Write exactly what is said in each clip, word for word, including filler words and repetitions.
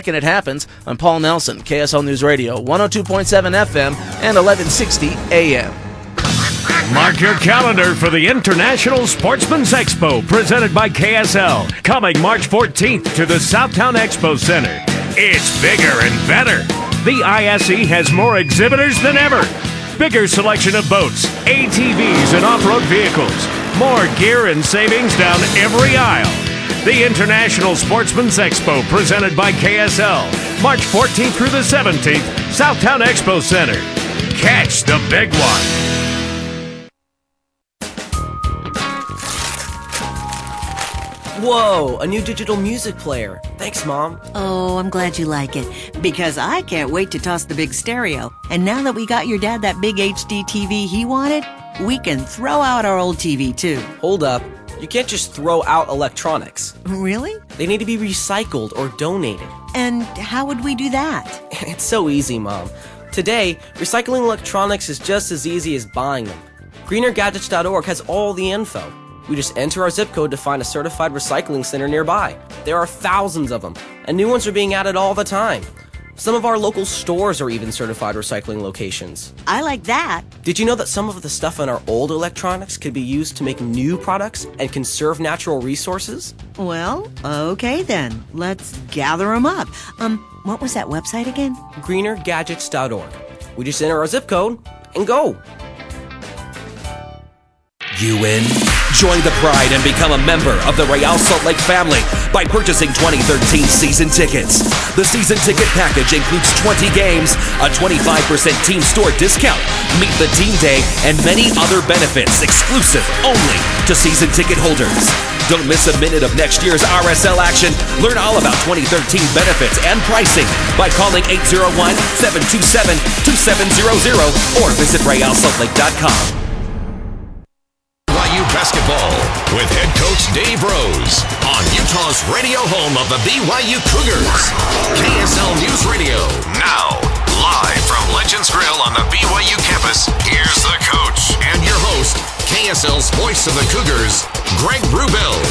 And it happens on Paul Nelson, K S L News Radio, one oh two point seven F M and eleven sixty A M. Mark your calendar for the International Sportsman's Expo presented by K S L, coming March fourteenth to the Southtown Expo Center. It's bigger and better. The I S E has more exhibitors than ever. Bigger selection of boats, A T Vs, and off-road vehicles. More gear and savings down every aisle. The International Sportsman's Expo presented by K S L, March fourteenth through the seventeenth, Southtown Expo Center. Catch the big one. Whoa, a new digital music player. Thanks, Mom. Oh, I'm glad you like it, because I can't wait to toss the big stereo. And now that we got your dad that big H D T V he wanted, we can throw out our old T V too. Hold up. You can't just throw out electronics. Really? They need to be recycled or donated. And how would we do that? It's so easy, Mom. Today, recycling electronics is just as easy as buying them. greener gadgets dot org has all the info. We just enter our zip code to find a certified recycling center nearby. There are thousands of them, and new ones are being added all the time. Some of our local stores are even certified recycling locations. I like that. Did you know that some of the stuff in our old electronics could be used to make new products and conserve natural resources? Well, okay then. Let's gather them up. Um, what was that website again? greener gadgets dot org. We just enter our zip code and go. You in? Join the pride and become a member of the Real Salt Lake family by purchasing twenty thirteen season tickets. The season ticket package includes twenty games, a twenty-five percent team store discount, meet the team day, and many other benefits exclusive only to season ticket holders. Don't miss a minute of next year's R S L action. Learn all about twenty thirteen benefits and pricing by calling eight oh one, seven two seven, two seven zero zero or visit real salt lake dot com. Basketball with head coach Dave Rose on Utah's radio home of the B Y U Cougars. K S L News Radio. Now, live from Legends Grill on the B Y U campus, here's the coach and your host, K S L's voice of the Cougars, Greg Wrubell.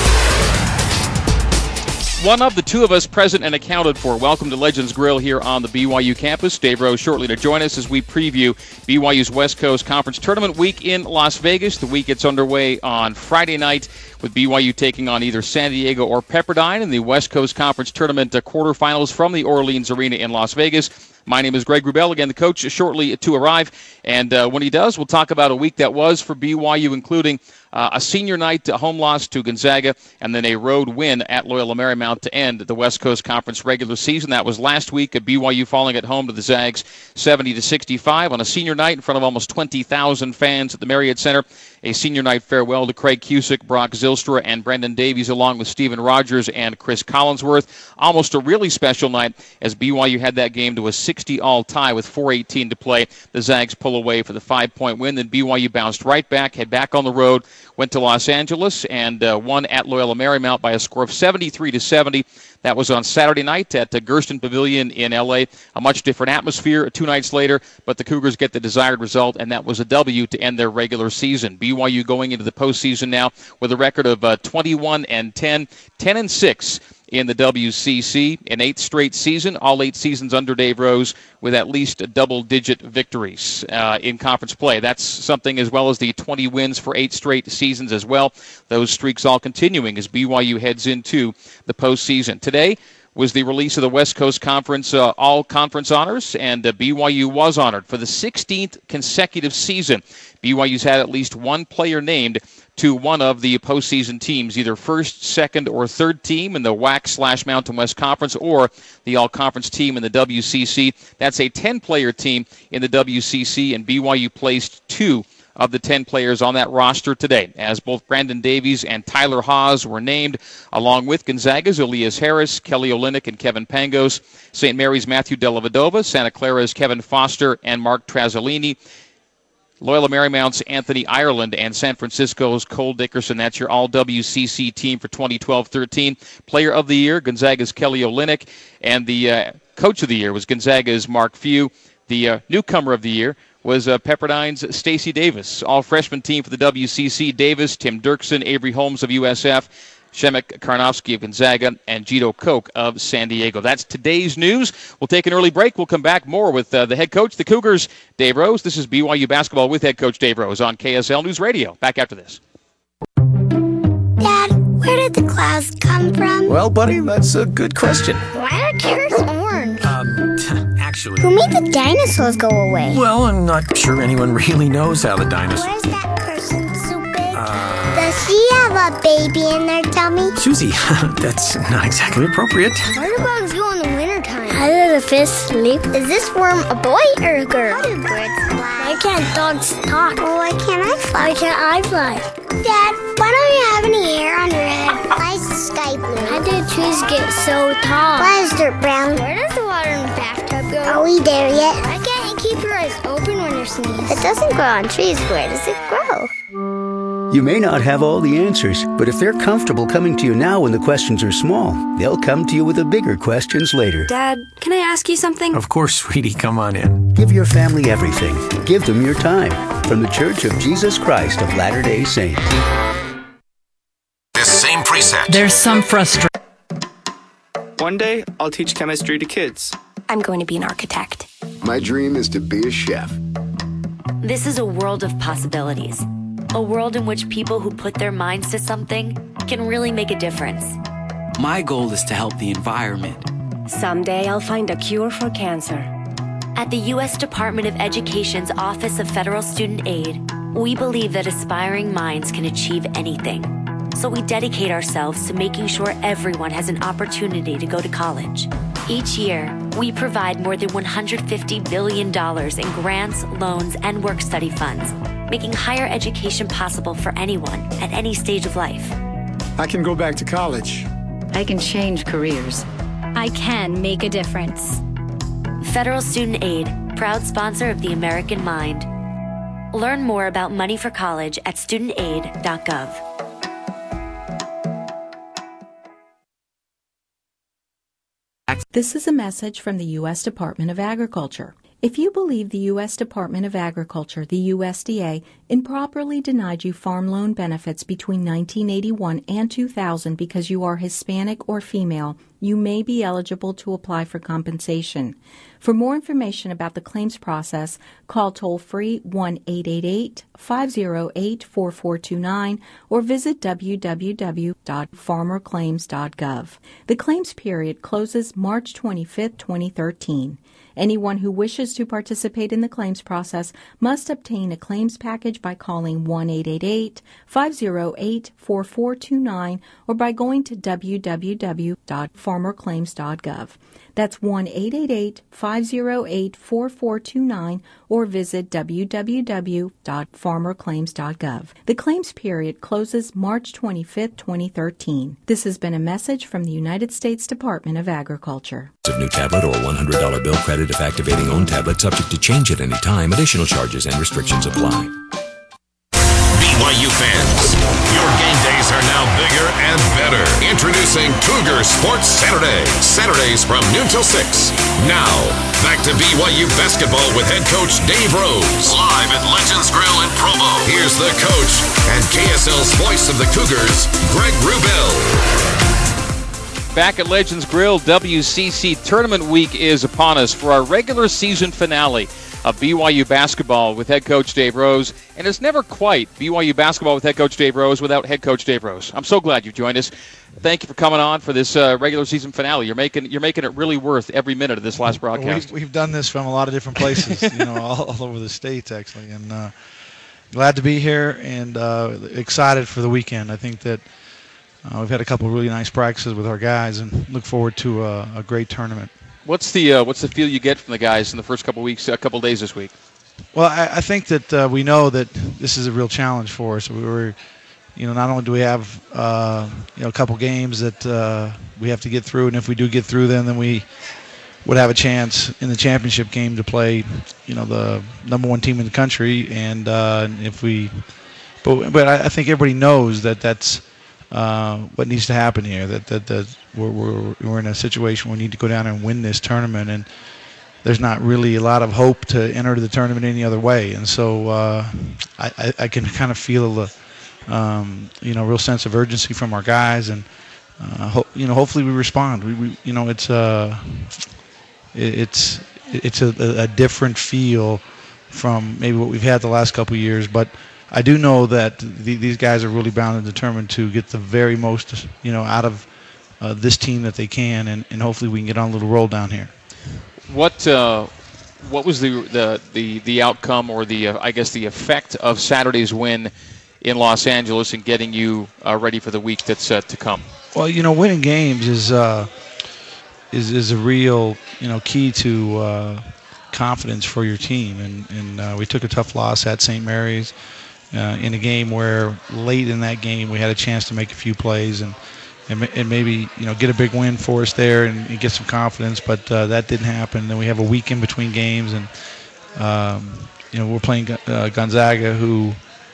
One of the two of us present and accounted for. Welcome to Legends Grill here on the B Y U campus. Dave Rose shortly to join us as we preview B Y U's West Coast Conference Tournament week in Las Vegas. The week gets underway on Friday night with B Y U taking on either San Diego or Pepperdine in the West Coast Conference Tournament uh, quarterfinals from the Orleans Arena in Las Vegas. My name is Greg Wrubell, again, the coach, shortly to arrive. And uh, when he does, we'll talk about a week that was for B Y U, including uh, a senior night, a home loss to Gonzaga, and then a road win at Loyola Marymount to end the West Coast Conference regular season. That was last week, at B Y U falling at home to the Zags seventy to sixty-five on a senior night in front of almost twenty thousand fans at the Marriott Center. A senior night farewell to Craig Cusick, Brock Zylstra, and Brendan Davies, along with Stephen Rogers and Chris Collinsworth. Almost a really special night as B Y U had that game to a sixty-all tie with four eighteen to play. The Zags pull away for the five-point win. Then B Y U bounced right back, head back on the road, went to Los Angeles, and uh, won at Loyola Marymount by a score of seventy-three to seventy. That was on Saturday night at the Gersten Pavilion in L A. A much different atmosphere two nights later, but the Cougars get the desired result, and that was a W to end their regular season. B Y U going into the postseason now with a record of uh, twenty-one and ten, ten and six in the W C C, an eighth straight season, all eight seasons under Dave Rose, with at least double-digit victories uh, in conference play. That's something, as well as the twenty wins for eight straight seasons as well. Those streaks all continuing as B Y U heads into the postseason. Today was the release of the West Coast Conference uh, all-conference honors, and uh, B Y U was honored for the sixteenth consecutive season. B Y U's had at least one player named to one of the postseason teams, either first, second, or third team in the W A C slash Mountain West Conference, or the all-conference team in the W C C. That's a ten-player team in the W C C, and B Y U placed two of the ten players on that roster today, as both Brandon Davies and Tyler Haws were named, along with Gonzaga's Elias Harris, Kelly Olynyk, and Kevin Pangos, Saint Mary's Matthew Dellavedova, Santa Clara's Kevin Foster and Mark Trazzolini, Loyola Marymount's Anthony Ireland, and San Francisco's Cole Dickerson. That's your all-W C C team for twenty twelve thirteen. Player of the Year, Gonzaga's Kelly Olynyk, and the uh, Coach of the Year was Gonzaga's Mark Few. The uh, Newcomer of the Year was uh, Pepperdine's Stacey Davis. All-freshman team for the W C C, Davis, Tim Dirksen, Avery Holmes of U S F, Shemek Karnofsky of Gonzaga, and Gito Koch of San Diego. That's today's news. We'll take an early break. We'll come back more with uh, the head coach, the Cougars, Dave Rose. This is B Y U Basketball with head coach Dave Rose on K S L News Radio. Back after this. Dad, where did the clouds come from? Well, buddy, that's a good question. Why are carrots orange? Um, actually... Who made the dinosaurs go away? Well, I'm not sure anyone really knows how the dinosaurs... Where's that person so big? Uh... Does she have a baby in their tummy? Susie, that's not exactly appropriate. Where do bugs go in the wintertime? How do the fish sleep? Is this worm a boy or a girl? How do birds fly? Why can't dogs talk? Well, why can't I fly? Why can't I fly? Dad, why don't you have any hair on your head? Why is the sky blue? How do trees get so tall? Why is dirt brown? Where does the water in the bathtub go? Are we there yet? Why can't you keep your eyes open when you're sneezing? It doesn't grow on trees. Where does it grow? You may not have all the answers, but if they're comfortable coming to you now when the questions are small, they'll come to you with the bigger questions later. Dad, can I ask you something? Of course, sweetie, come on in. Give your family everything. Give them your time. From the Church of Jesus Christ of Latter-day Saints. This same preset. There's some frustration. One day, I'll teach chemistry to kids. I'm going to be an architect. My dream is to be a chef. This is a world of possibilities. A world in which people who put their minds to something can really make a difference. My goal is to help the environment. Someday I'll find a cure for cancer. At the U S Department of Education's Office of Federal Student Aid, we believe that aspiring minds can achieve anything. So we dedicate ourselves to making sure everyone has an opportunity to go to college. Each year, we provide more than one hundred fifty billion dollars in grants, loans, and work-study funds, making higher education possible for anyone at any stage of life. I can go back to college. I can change careers. I can make a difference. Federal Student Aid, proud sponsor of the American Mind. Learn more about money for college at student aid dot gov. This is a message from the U S Department of Agriculture. If you believe the U S Department of Agriculture, the U S D A, improperly denied you farm loan benefits between nineteen eighty-one and two thousand because you are Hispanic or female, you may be eligible to apply for compensation. For more information about the claims process, call toll-free one eight eight eight, five zero eight, four four two nine or visit w w w dot farmer claims dot gov. The claims period closes March twenty-fifth, twenty thirteen. Anyone who wishes to participate in the claims process must obtain a claims package by calling one eight eight eight, five zero eight, four four two nine or by going to w w w dot farmer claims dot gov. That's one eight eight eight, five zero eight, four four two nine or visit w w w dot farmer claims dot gov. The claims period closes March twenty-fifth, twenty thirteen. This has been a message from the United States Department of Agriculture. Of new tablet or one hundred dollars bill credit if activating own tablet, subject to change at any time. Additional charges and restrictions apply. B Y U fans, your game days are now bigger and better. Introducing Cougar Sports Saturday. Saturdays from noon till six. Now, back to B Y U basketball with head coach Dave Rose. Live at Legends Grill in Provo. Here's the coach and K S L's voice of the Cougars, Greg Wrubell. Back at Legends Grill, W C C Tournament Week is upon us for our regular season finale of B Y U basketball with head coach Dave Rose. And it's never quite B Y U basketball with head coach Dave Rose without head coach Dave Rose. I'm so glad you joined us. Thank you for coming on for this uh, regular season finale. You're making you're making it really worth every minute of this last broadcast. We've, we've done this from a lot of different places, you know, all, all over the states actually, and uh, glad to be here and uh, excited for the weekend. I think that uh, we've had a couple of really nice practices with our guys, and look forward to a, a great tournament. What's the uh, what's the feel you get from the guys in the first couple of weeks, a couple of days this week? Well, I, I think that uh, we know that this is a real challenge for us. We were, you know, not only do we have uh, you know a couple games that uh, we have to get through, and if we do get through them, then we would have a chance in the championship game to play, you know, the number one team in the country. And uh, if we, but but I, I think everybody knows that that's uh, what needs to happen here. That that, that we're, we're we're in a situation where we need to go down and win this tournament, and there's not really a lot of hope to enter the tournament any other way. And so uh, I, I can kind of feel the um, you know, real sense of urgency from our guys, and uh, ho- you know, hopefully we respond. We, we you know, it's uh, it, it's it's a, a different feel from maybe what we've had the last couple of years, but I do know that the, these guys are really bound and determined to get the very most, you know, out of uh, this team that they can, and, and hopefully we can get on a little roll down here. What uh, what was the the the, the outcome, or the uh, I guess the effect of Saturday's win in Los Angeles in getting you uh, ready for the week that's uh, to come? Well, you know, winning games is uh, is is a real, you know, key to uh, confidence for your team, and and uh, we took a tough loss at Saint Mary's. Uh, in a game where late in that game we had a chance to make a few plays and and, and maybe, you know, get a big win for us there and, and get some confidence, but uh, that didn't happen. Then we have a week in between games, and um, you know, we're playing uh, Gonzaga, who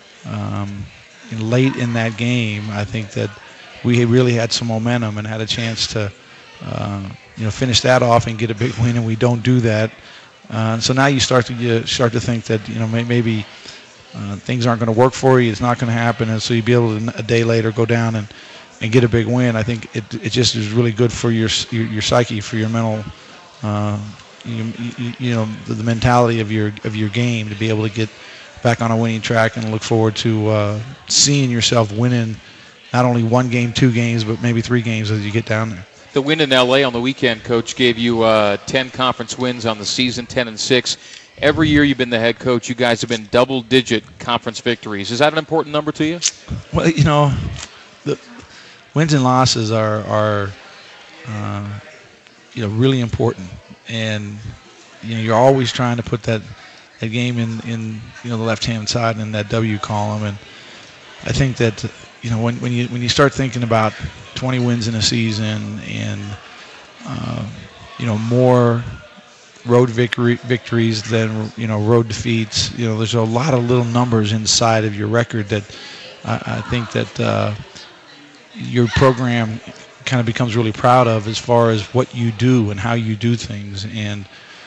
um, late in that game I think that we really had some momentum and had a chance to uh, you know, finish that off and get a big win, and we don't do that. Uh, so now you start to get, start to think that, you know, may, maybe. Uh, things aren't going to work for you. It's not going to happen, and so you'd be able to a day later go down and, and get a big win. I think it it just is really good for your your, your psyche, for your mental, uh, you, you, you know, the, the mentality of your of your game, to be able to get back on a winning track and look forward to uh, seeing yourself winning not only one game, two games, but maybe three games as you get down there. The win in L A on the weekend, Coach, gave you uh, ten conference wins on the season, ten and six. Every year you've been the head coach, you guys have been double-digit conference victories. Is that an important number to you? Well, you know, the wins and losses are, are uh, you know, really important, and you know, you're always trying to put that, that game in, in you know, the left-hand side in that W column, and I think that, you know, when when you when you start thinking about twenty wins in a season and uh, you know, more road victory, victories than, you know, road defeats. You know, there's a lot of little numbers inside of your record that I, I think that uh, your program kind of becomes really proud of, as far as what you do and how you do things. And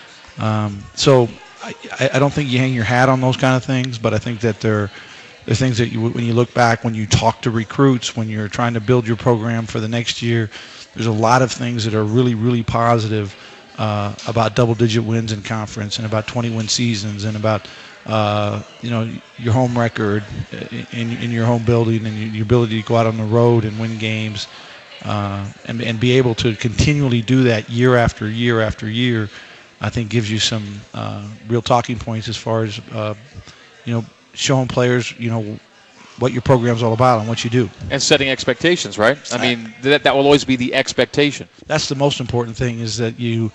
um, so I, I don't think you hang your hat on those kind of things, but I think that they're, they're things that you, when you look back, when you talk to recruits, when you're trying to build your program for the next year, there's a lot of things that are really, really positive Uh, about double-digit wins in conference, and about twenty-win seasons, and about uh, you know, your home record in, in your home building, and your ability to go out on the road and win games, uh, and and be able to continually do that year after year after year. I think gives you some uh, real talking points as far as uh, you know, showing players, you know, what your program's all about and what you do. And setting expectations, right? I mean, that that will always be the expectation. That's the most important thing, is that you,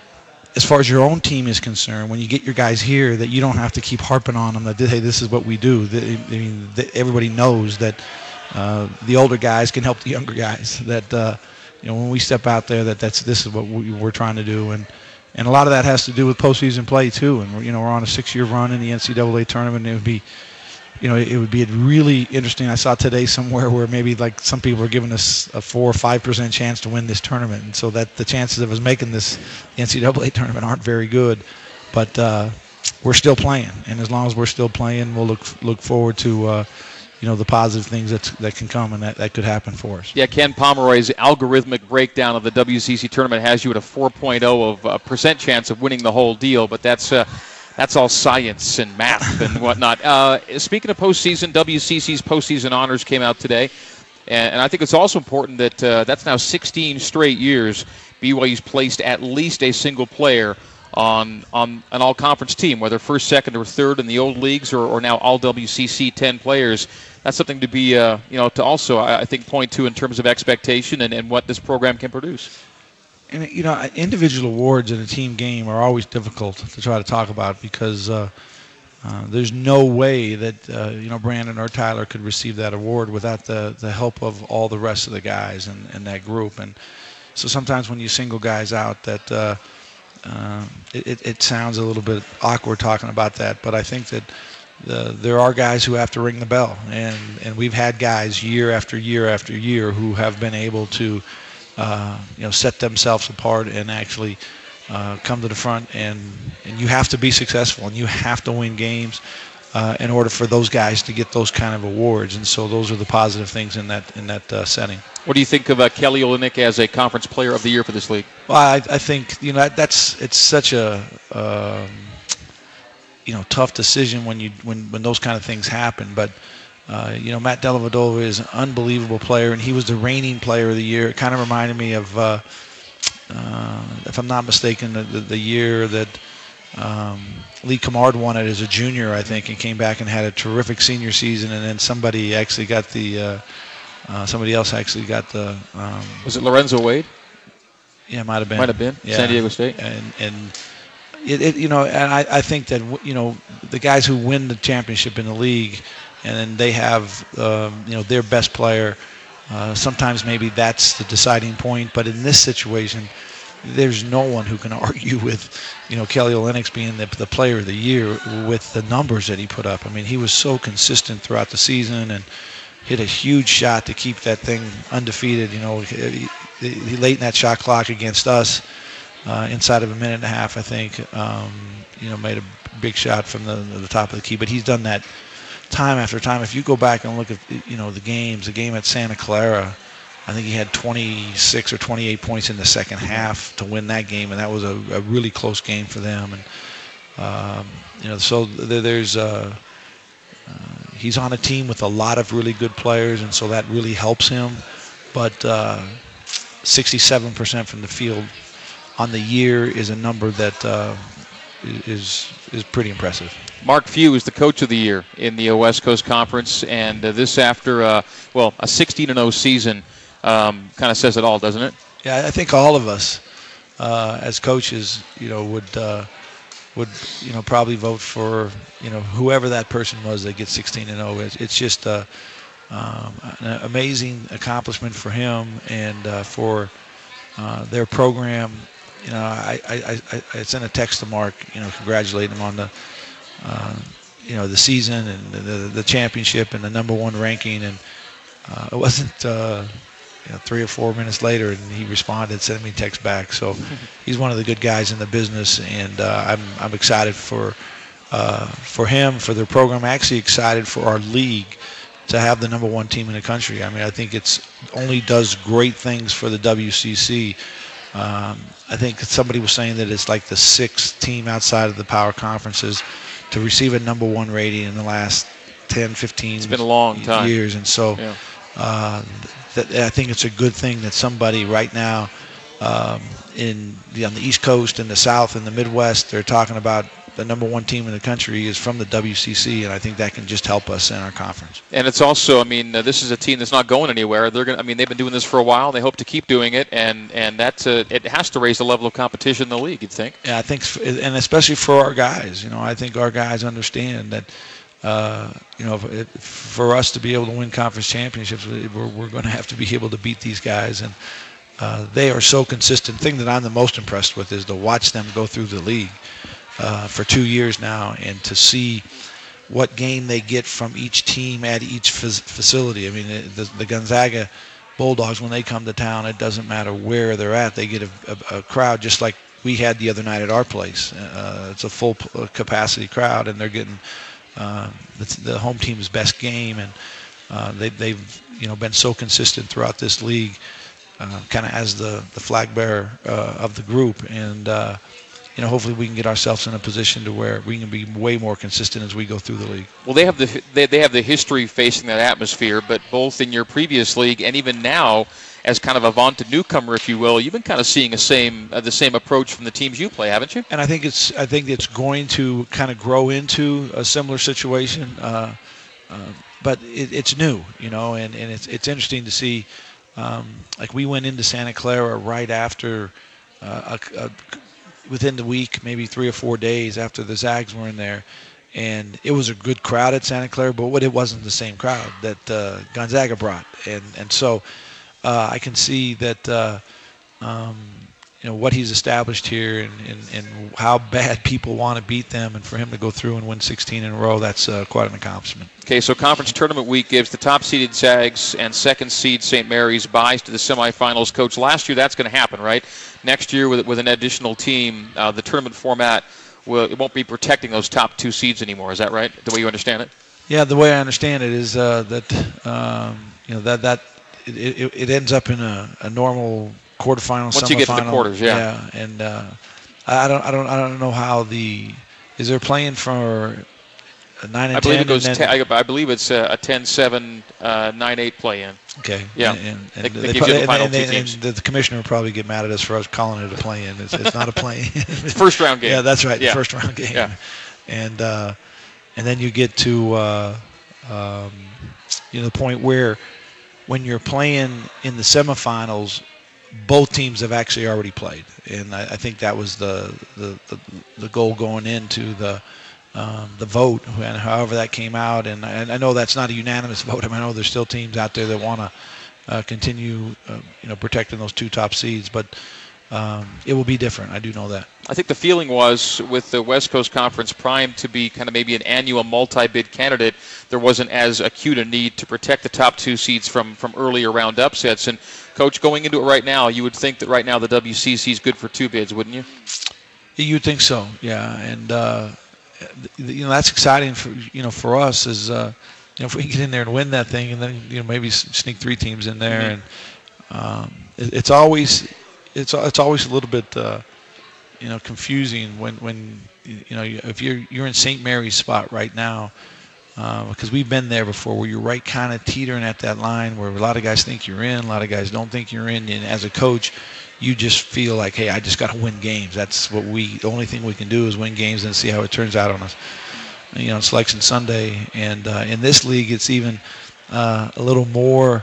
as far as your own team is concerned, when you get your guys here, that you don't have to keep harping on them that, hey, this is what we do. I mean, everybody knows that uh, the older guys can help the younger guys. That uh, you know, when we step out there, that that's this is what we, we're trying to do, and and a lot of that has to do with postseason play too. And we're, you know, we're on a six-year run in the N C double A tournament, and it would be, you know, it would be really interesting. I saw today somewhere where maybe like some people are giving us a four or five percent chance to win this tournament, and so that the chances of us making this N C double A tournament aren't very good. But uh, we're still playing, and as long as we're still playing, we'll look look forward to uh, you know, the positive things that that can come and that, that could happen for us. Yeah, Ken Pomeroy's algorithmic breakdown of the W C C tournament has you at a four point oh of uh, percent chance of winning the whole deal, but that's. Uh, That's all science and math and whatnot. Uh, speaking of postseason, W C C's postseason honors came out today, and, and I think it's also important that uh, that's now sixteen straight years B Y U's placed at least a single player on on an all-conference team, whether first, second, or third in the old leagues, or, or now all W C C ten players. That's something to be, uh, you know, to also I think point to in terms of expectation and, and what this program can produce. And, you know, individual awards in a team game are always difficult to try to talk about, because uh, uh, there's no way that, uh, you know, Brandon or Tyler could receive that award without the, the help of all the rest of the guys in, in that group. And so sometimes when you single guys out, that uh, uh, it, it sounds a little bit awkward talking about that, but I think that the, there are guys who have to ring the bell. And, and we've had guys year after year after year who have been able to Uh, you know, set themselves apart and actually uh, come to the front, and, and you have to be successful, and you have to win games. uh, in order for those guys to get those kind of awards. And so those are the positive things in that in that uh, setting. What do you think of uh, Kelly Olynyk as a Conference Player of the Year for this league? Well, I, I think you know that, that's it's such a um, you know tough decision when you when, when those kind of things happen. But uh, you know Matt Dellavedova is an unbelievable player, and he was the reigning Player of the Year. It kind of reminded me of, uh, uh, if I'm not mistaken, the, the, the year that um, Lee Cummard won it as a junior, I think, and came back and had a terrific senior season, and then somebody actually got the. Uh, Uh, somebody else actually got the. Um, Was it Lorenzo Wade? Yeah, might have been. Might have been. Yeah. San Diego State. And and it, it you know and I, I think that you know the guys who win the championship in the league, and then they have um, you know their best player. Uh, sometimes maybe that's the deciding point, but in this situation, there's no one who can argue with you know Kelly Olynyk being the, the Player of the Year with the numbers that he put up. I mean, he was so consistent throughout the season and hit a huge shot to keep that thing undefeated. You know, he, he late in that shot clock against us, uh, inside of a minute and a half, I think. Um, you know, made a big shot from the, the top of the key. But he's done that time after time. If you go back and look at you know the games, the game at Santa Clara, I think he had twenty-six or twenty-eight points in the second half to win that game, and that was a, a really close game for them. And um, you know, so there, there's. Uh, Uh, he's on a team with a lot of really good players, and so that really helps him. But uh, sixty-seven percent from the field on the year is a number that uh, is is pretty impressive. Mark Few is the Coach of the Year in the West Coast Conference, and uh, this after, uh, well, a sixteen and oh season um, kind of says it all, doesn't it? Yeah, I think all of us uh, as coaches, you know, would uh, would you know probably vote for you know whoever that person was that gets sixteen and oh. It's, it's just a, um, an amazing accomplishment for him and uh, for uh, their program. You know, I, I, I, I sent a text to Mark, you know, congratulating him on the uh, you know the season and the, the championship and the number one ranking, and uh, it wasn't. Uh, You know, three or four minutes later, and he responded, sent me a text back. So he's one of the good guys in the business, and uh, I'm I'm excited for uh, for him, for their program. I'm actually excited for our league to have the number one team in the country. I mean, I think it's only does great things for the W C C. Um, I think somebody was saying that it's like the sixth team outside of the power conferences to receive a number one rating in the last ten, fifteen It's been a long time. years, and so. Yeah. Uh, that I think it's a good thing that somebody right now um, in the, on the East Coast, in the South, in the Midwest, they're talking about the number one team in the country is from the W C C, and I think that can just help us in our conference. And it's also, I mean, uh, this is a team that's not going anywhere. They're going. I mean, they've been doing this for a while. They hope to keep doing it, and and that's uh, it has to raise the level of competition in the league. You'd think. Yeah, I think, and especially for our guys. You know, I think our guys understand that. Uh, you know, if, for us to be able to win conference championships, we're, we're going to have to be able to beat these guys, and uh, they are so consistent. The thing that I'm the most impressed with is to watch them go through the league uh, for two years now, and to see what game they get from each team at each facility. I mean, the, the Gonzaga Bulldogs, when they come to town, it doesn't matter where they're at. They get a, a, a crowd just like we had the other night at our place. Uh, it's a full capacity crowd, and they're getting Uh, it's the home team's best game, and uh, they, they've you know been so consistent throughout this league, uh, kind of as the the flag bearer uh, of the group, and uh, you know hopefully we can get ourselves in a position to where we can be way more consistent as we go through the league. Well, they have the they, they have the history facing that atmosphere, but both in your previous league and even now, as kind of a vaunted newcomer, if you will, you've been kind of seeing a same uh, the same approach from the teams you play, haven't you? And I think it's I think it's going to kind of grow into a similar situation, uh, uh, but it, it's new, you know, and, and it's it's interesting to see. Um, like we went into Santa Clara right after, uh, a, a, within the week, maybe three or four days after the Zags were in there, and it was a good crowd at Santa Clara, but what it wasn't the same crowd that uh, Gonzaga brought, and and so. Uh, I can see that uh, um, you know what he's established here, and, and, and how bad people want to beat them, and for him to go through and win sixteen in a row, that's uh, quite an accomplishment. Okay, so conference tournament week gives the top-seeded Zags and second seed Saint Mary's buys to the semifinals. Coach, last year that's going to happen, right? Next year with with an additional team, uh, the tournament format will it won't be protecting those top two seeds anymore. Is that right? The way you understand it? Yeah, the way I understand it is uh, that um, you know that that it, it, it ends up in a, a normal quarterfinal, Once semifinal. you get to the quarters, yeah. Yeah, and uh, I don't I don't I don't know how the is there playing for a nine and I believe ten. it goes. Then, ten, I, I believe it's a, a ten seven, uh, nine eight play-in. Okay. Yeah. And, and, they, and they they give you the and, final and, two and, teams. and the commissioner would probably get mad at us for us calling it a play-in. It's, it's not a play-in. It's first round game. Yeah, that's right. Yeah. The first round game. Yeah. And uh, and then you get to uh, um, you know the point where when you're playing in the semifinals, both teams have actually already played, and I, I think that was the, the the the goal going into the um, the vote, and however that came out. And I, I know that's not a unanimous vote. I mean, I know there's still teams out there that want to uh, continue, uh, you know, protecting those two top seeds, but um, it will be different. I do know that. I think the feeling was with the West Coast Conference primed to be kind of maybe an annual multi-bid candidate, there wasn't as acute a need to protect the top two seeds from, from earlier round upsets. And, Coach, going into it right now, you would think that right now the W C C is good for two bids, wouldn't you? You'd think so, yeah. And, uh, you know, that's exciting for, you know, for us is, uh, you know, if we can get in there and win that thing and then, you know, maybe sneak three teams in there. Mm-hmm. And um, it, it's always it's it's always a little bit, uh, you know, confusing when, when you know, if you're you're in Saint Mary's spot right now, uh, because we've been there before, where you're right kind of teetering at that line where a lot of guys think you're in, a lot of guys don't think you're in, and as a coach, you just feel like, hey, I just got to win games. That's what we, the only thing we can do is win games and see how it turns out on us. You know, it's Selection Sunday, and uh, in this league, it's even uh, a little more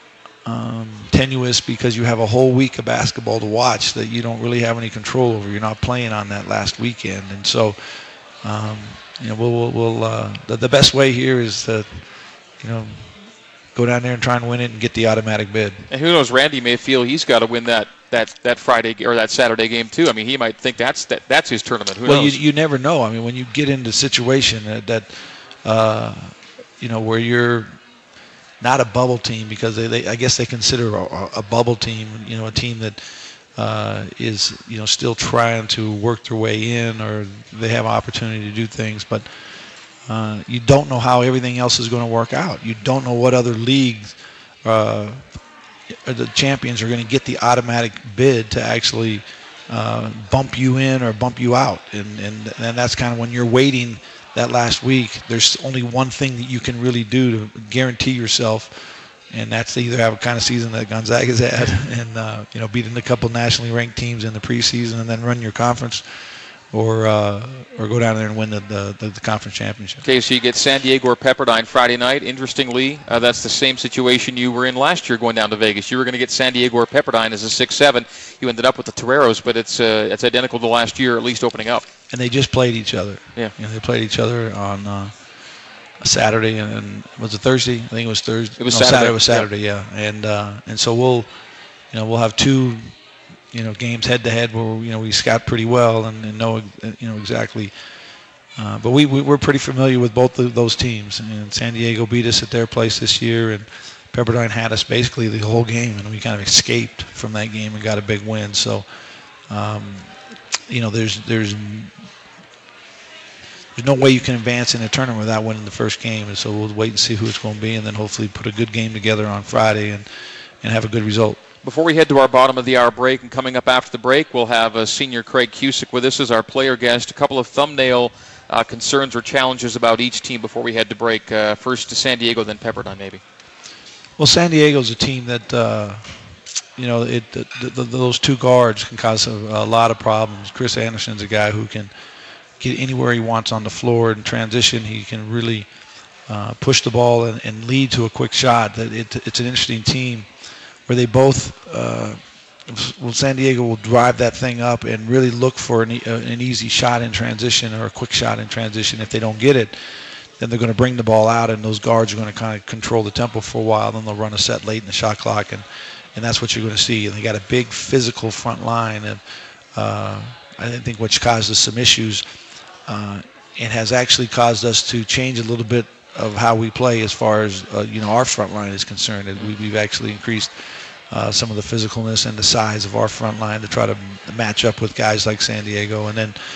um, tenuous because you have a whole week of basketball to watch that you don't really have any control over. You're not playing on that last weekend, and so um, you know, we'll, we'll, we'll uh, the, the best way here is to, you know, go down there and try and win it and get the automatic bid. And who knows, Randy may feel he's got to win that, that, that Friday or that Saturday game too. I mean, he might think that's that, that's his tournament. Who well, knows? you you never know. I mean, when you get into a situation that, that uh, you know, where you're not a bubble team, because they, they I guess they consider a, a bubble team, you know, a team that uh, is, you know, still trying to work their way in, or they have an opportunity to do things, but uh, you don't know how everything else is going to work out. You don't know what other leagues uh, the champions are going to get the automatic bid to actually uh, bump you in or bump you out, and and and that's kind of when you're waiting that last week. There's only one thing that you can really do to guarantee yourself, and that's to either have a kind of season that Gonzaga's had, and uh, you know, beating a couple nationally ranked teams in the preseason, and then run your conference, or uh, or go down there and win the, the, the conference championship. Okay, so you get San Diego or Pepperdine Friday night. Interestingly, uh, that's the same situation you were in last year going down to Vegas. You were going to get San Diego or Pepperdine as a six seven. You ended up with the Toreros, but it's uh, it's identical to last year, at least opening up. And they just played each other. Yeah. You know, they played each other on uh, a Saturday, and, and was it Thursday? I think it was Thursday. It was no, Saturday. Saturday. It was Saturday, yeah. yeah. And uh, and so we'll, you know, we'll have two, you know, games head to head where, you know, we scout pretty well and, and know, you know, exactly. Uh, but we, we we're pretty familiar with both of those teams. And San Diego beat us at their place this year, and Pepperdine had us basically the whole game, and we kind of escaped from that game and got a big win. So, um, you know, there's there's there's no way you can advance in a tournament without winning the first game. And so we'll wait and see who it's going to be, and then hopefully put a good game together on Friday and, and have a good result. Before we head to our bottom of the hour break, and coming up after the break, we'll have uh, senior Craig Cusick with us as our player guest. A couple of thumbnail uh, concerns or challenges about each team before we head to break. Uh, first to San Diego, then Pepperdine, maybe. Well, San Diego's a team that, uh, you know, it the, the, those two guards can cause a, a lot of problems. Chris Anderson's a guy who can get anywhere he wants on the floor in transition. He can really uh, push the ball and, and lead to a quick shot. That it, it's an interesting team where they both, uh, well, San Diego will drive that thing up and really look for an, uh, an easy shot in transition or a quick shot in transition. If they don't get it, then they're going to bring the ball out, and those guards are going to kind of control the tempo for a while. Then they'll run a set late in the shot clock, and, and that's what you're going to see. And they got a big physical front line, and uh, I think which caused us some issues. Uh, and has actually caused us to change a little bit of how we play as far as uh, you know, our front line is concerned. And we, we've actually increased uh, some of the physicalness and the size of our front line to try to match up with guys like San Diego. And then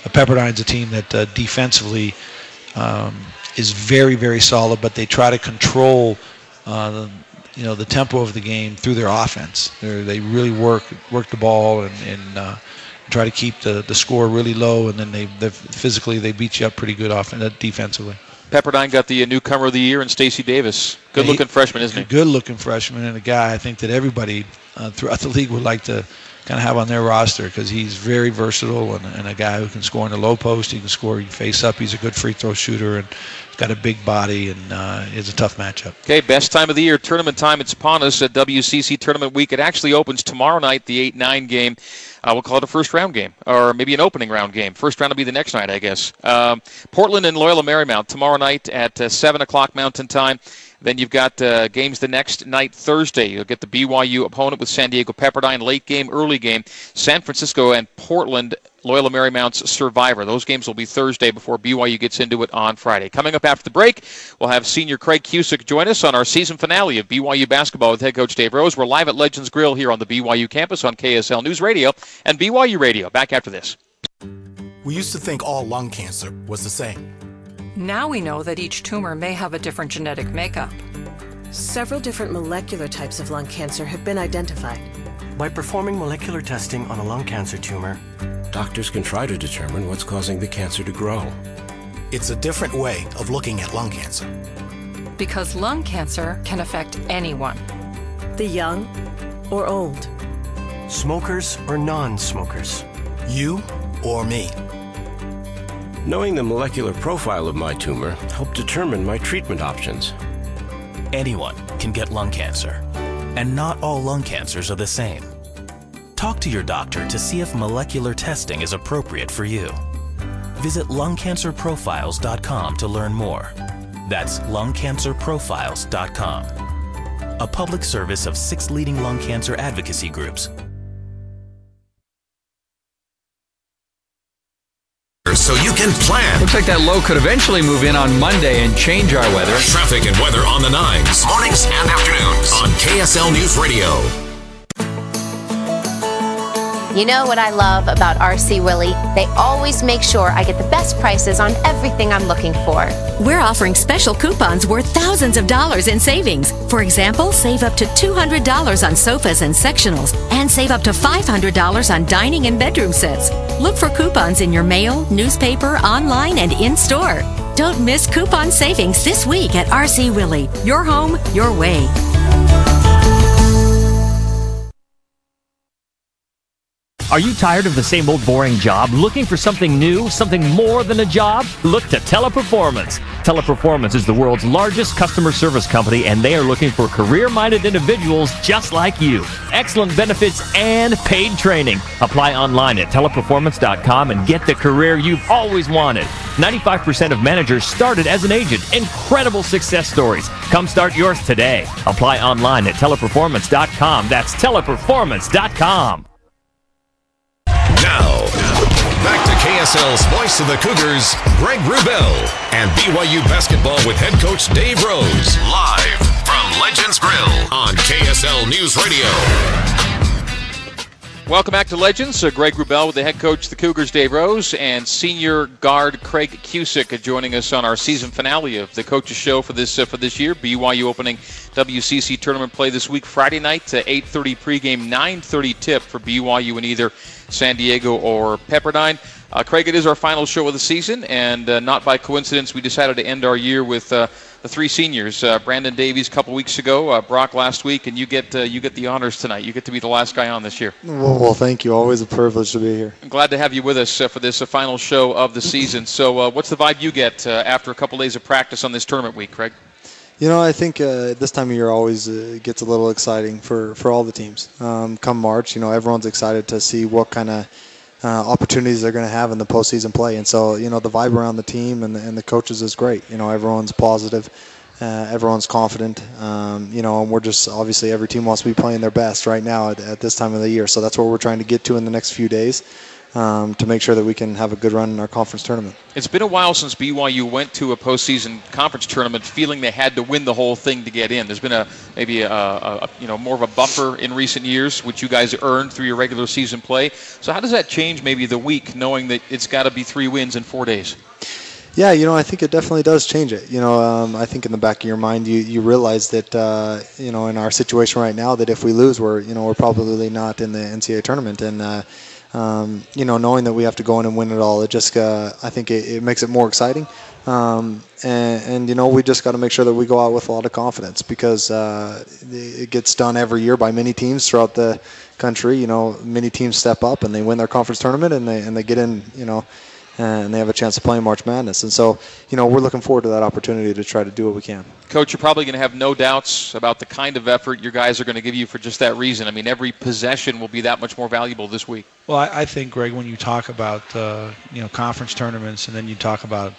Pepperdine's a team that uh, defensively um, is very, very solid, but they try to control uh, the, you know, the tempo of the game through their offense. They're, they really work work the ball and, and uh, try to keep the, the score really low, and then they physically they beat you up pretty good off uh, defensively. Pepperdine got the uh, newcomer of the year in Stacey Davis. Good-looking yeah, freshman, isn't he? Good-looking freshman, and a guy I think that everybody uh, throughout the league would like to kind of have on their roster because he's very versatile and, and a guy who can score in the low post. He can score, he can face up. He's a good free throw shooter and he's got a big body, and uh, it's a tough matchup. Okay, best time of the year, tournament time. It's upon us at W C C Tournament Week. It actually opens tomorrow night, the eight nine game. Uh, we'll call it a first-round game, or maybe an opening round game. First round will be the next night, I guess. Um, Portland and Loyola Marymount tomorrow night at uh, seven o'clock Mountain Time. Then you've got uh, games the next night, Thursday. You'll get the B Y U opponent with San Diego Pepperdine, late game, early game. San Francisco and Portland, Loyola Marymount's Survivor. Those games will be Thursday before B Y U gets into it on Friday. Coming up after the break, we'll have senior Craig Cusick join us on our season finale of B Y U basketball with head coach Dave Rose. We're live at Legends Grill here on the B Y U campus on K S L News Radio and B Y U Radio. Back after this. We used to think all lung cancer was the same. Now we know that each tumor may have a different genetic makeup. Several different molecular types of lung cancer have been identified. By performing molecular testing on a lung cancer tumor, doctors can try to determine what's causing the cancer to grow. It's a different way of looking at lung cancer. Because lung cancer can affect anyone. The young or old. Smokers or non-smokers. You or me. Knowing the molecular profile of my tumor helped determine my treatment options. Anyone can get lung cancer, and not all lung cancers are the same. Talk to your doctor to see if molecular testing is appropriate for you. Visit lung cancer profiles dot com to learn more. That's lung cancer profiles dot com. A public service of six leading lung cancer advocacy groups. So you can plan. Looks like that low could eventually move in on Monday and change our weather. Traffic and weather on the nines, mornings and afternoons on K S L News Radio. You know what I love about R C Willey? They always make sure I get the best prices on everything I'm looking for. We're offering special coupons worth thousands of dollars in savings. For example, save up to two hundred dollars on sofas and sectionals, and save up to five hundred dollars on dining and bedroom sets. Look for coupons in your mail, newspaper, online, and in-store. Don't miss coupon savings this week at R C Willey. Your home, your way. Are you tired of the same old boring job? Looking for something new? Something more than a job? Look to Teleperformance. Teleperformance is the world's largest customer service company, and they are looking for career-minded individuals just like you. Excellent benefits and paid training. Apply online at teleperformance dot com and get the career you've always wanted. ninety-five percent of managers started as an agent. Incredible success stories. Come start yours today. Apply online at teleperformance dot com. That's teleperformance dot com. Now, back to K S L's voice of the Cougars, Greg Wrubell, and B Y U basketball with head coach Dave Rose, live from Legends Grill on K S L News Radio. Welcome back to Legends. Uh, Greg Wrubell with the head coach, the Cougars, Dave Rose, and senior guard Craig Cusick joining us on our season finale of the Coaches Show for this uh, for this year. B Y U opening W C C tournament play this week, Friday night to eight thirty pregame, nine thirty tip for B Y U in either San Diego or Pepperdine. Uh, Craig, it is our final show of the season, and uh, not by coincidence, we decided to end our year with uh, the three seniors. Uh, Brandon Davies a couple weeks ago, uh, Brock last week, and you get uh, you get the honors tonight. You get to be the last guy on this year. Well, well thank you. Always a privilege to be here. I'm glad to have you with us uh, for this uh, final show of the season. So uh, what's the vibe you get uh, after a couple days of practice on this tournament week, Craig? You know, I think uh, this time of year always uh, gets a little exciting for, for all the teams. Um, come March, you know, everyone's excited to see what kind of uh, opportunities they're going to have in the postseason play. And so, you know, the vibe around the team and the, and the coaches is great. You know, everyone's positive. Uh, everyone's confident. Um, you know, and we're just, obviously, every team wants to be playing their best right now at, at this time of the year. So that's what we're trying to get to in the next few days. um, to make sure that we can have a good run in our conference tournament. It's been a while since B Y U went to a postseason conference tournament feeling they had to win the whole thing to get in. There's been a maybe a, a, a you know more of a buffer in recent years, which you guys earned through your regular season play. So how does that change maybe the week, knowing that it's got to be three wins in four days? Yeah, you know, I think it definitely does change it. You know, um, I think in the back of your mind, you, you realize that, uh, you know, in our situation right now, that if we lose, we're, you know, we're probably not in the N C double A tournament. And, uh, um, you know, knowing that we have to go in and win it all, it just, uh, I think it, it makes it more exciting. Um, and, and, you know, we just got to make sure that we go out with a lot of confidence, because uh, it gets done every year by many teams throughout the country. You know, many teams step up and they win their conference tournament and they and they get in, you know, and they have a chance to play in March Madness. And so, you know, we're looking forward to that opportunity to try to do what we can. Coach, you're probably going to have no doubts about the kind of effort your guys are going to give you for just that reason. I mean, every possession will be that much more valuable this week. Well, I, I think, Greg, when you talk about, uh, you know, conference tournaments, and then you talk about,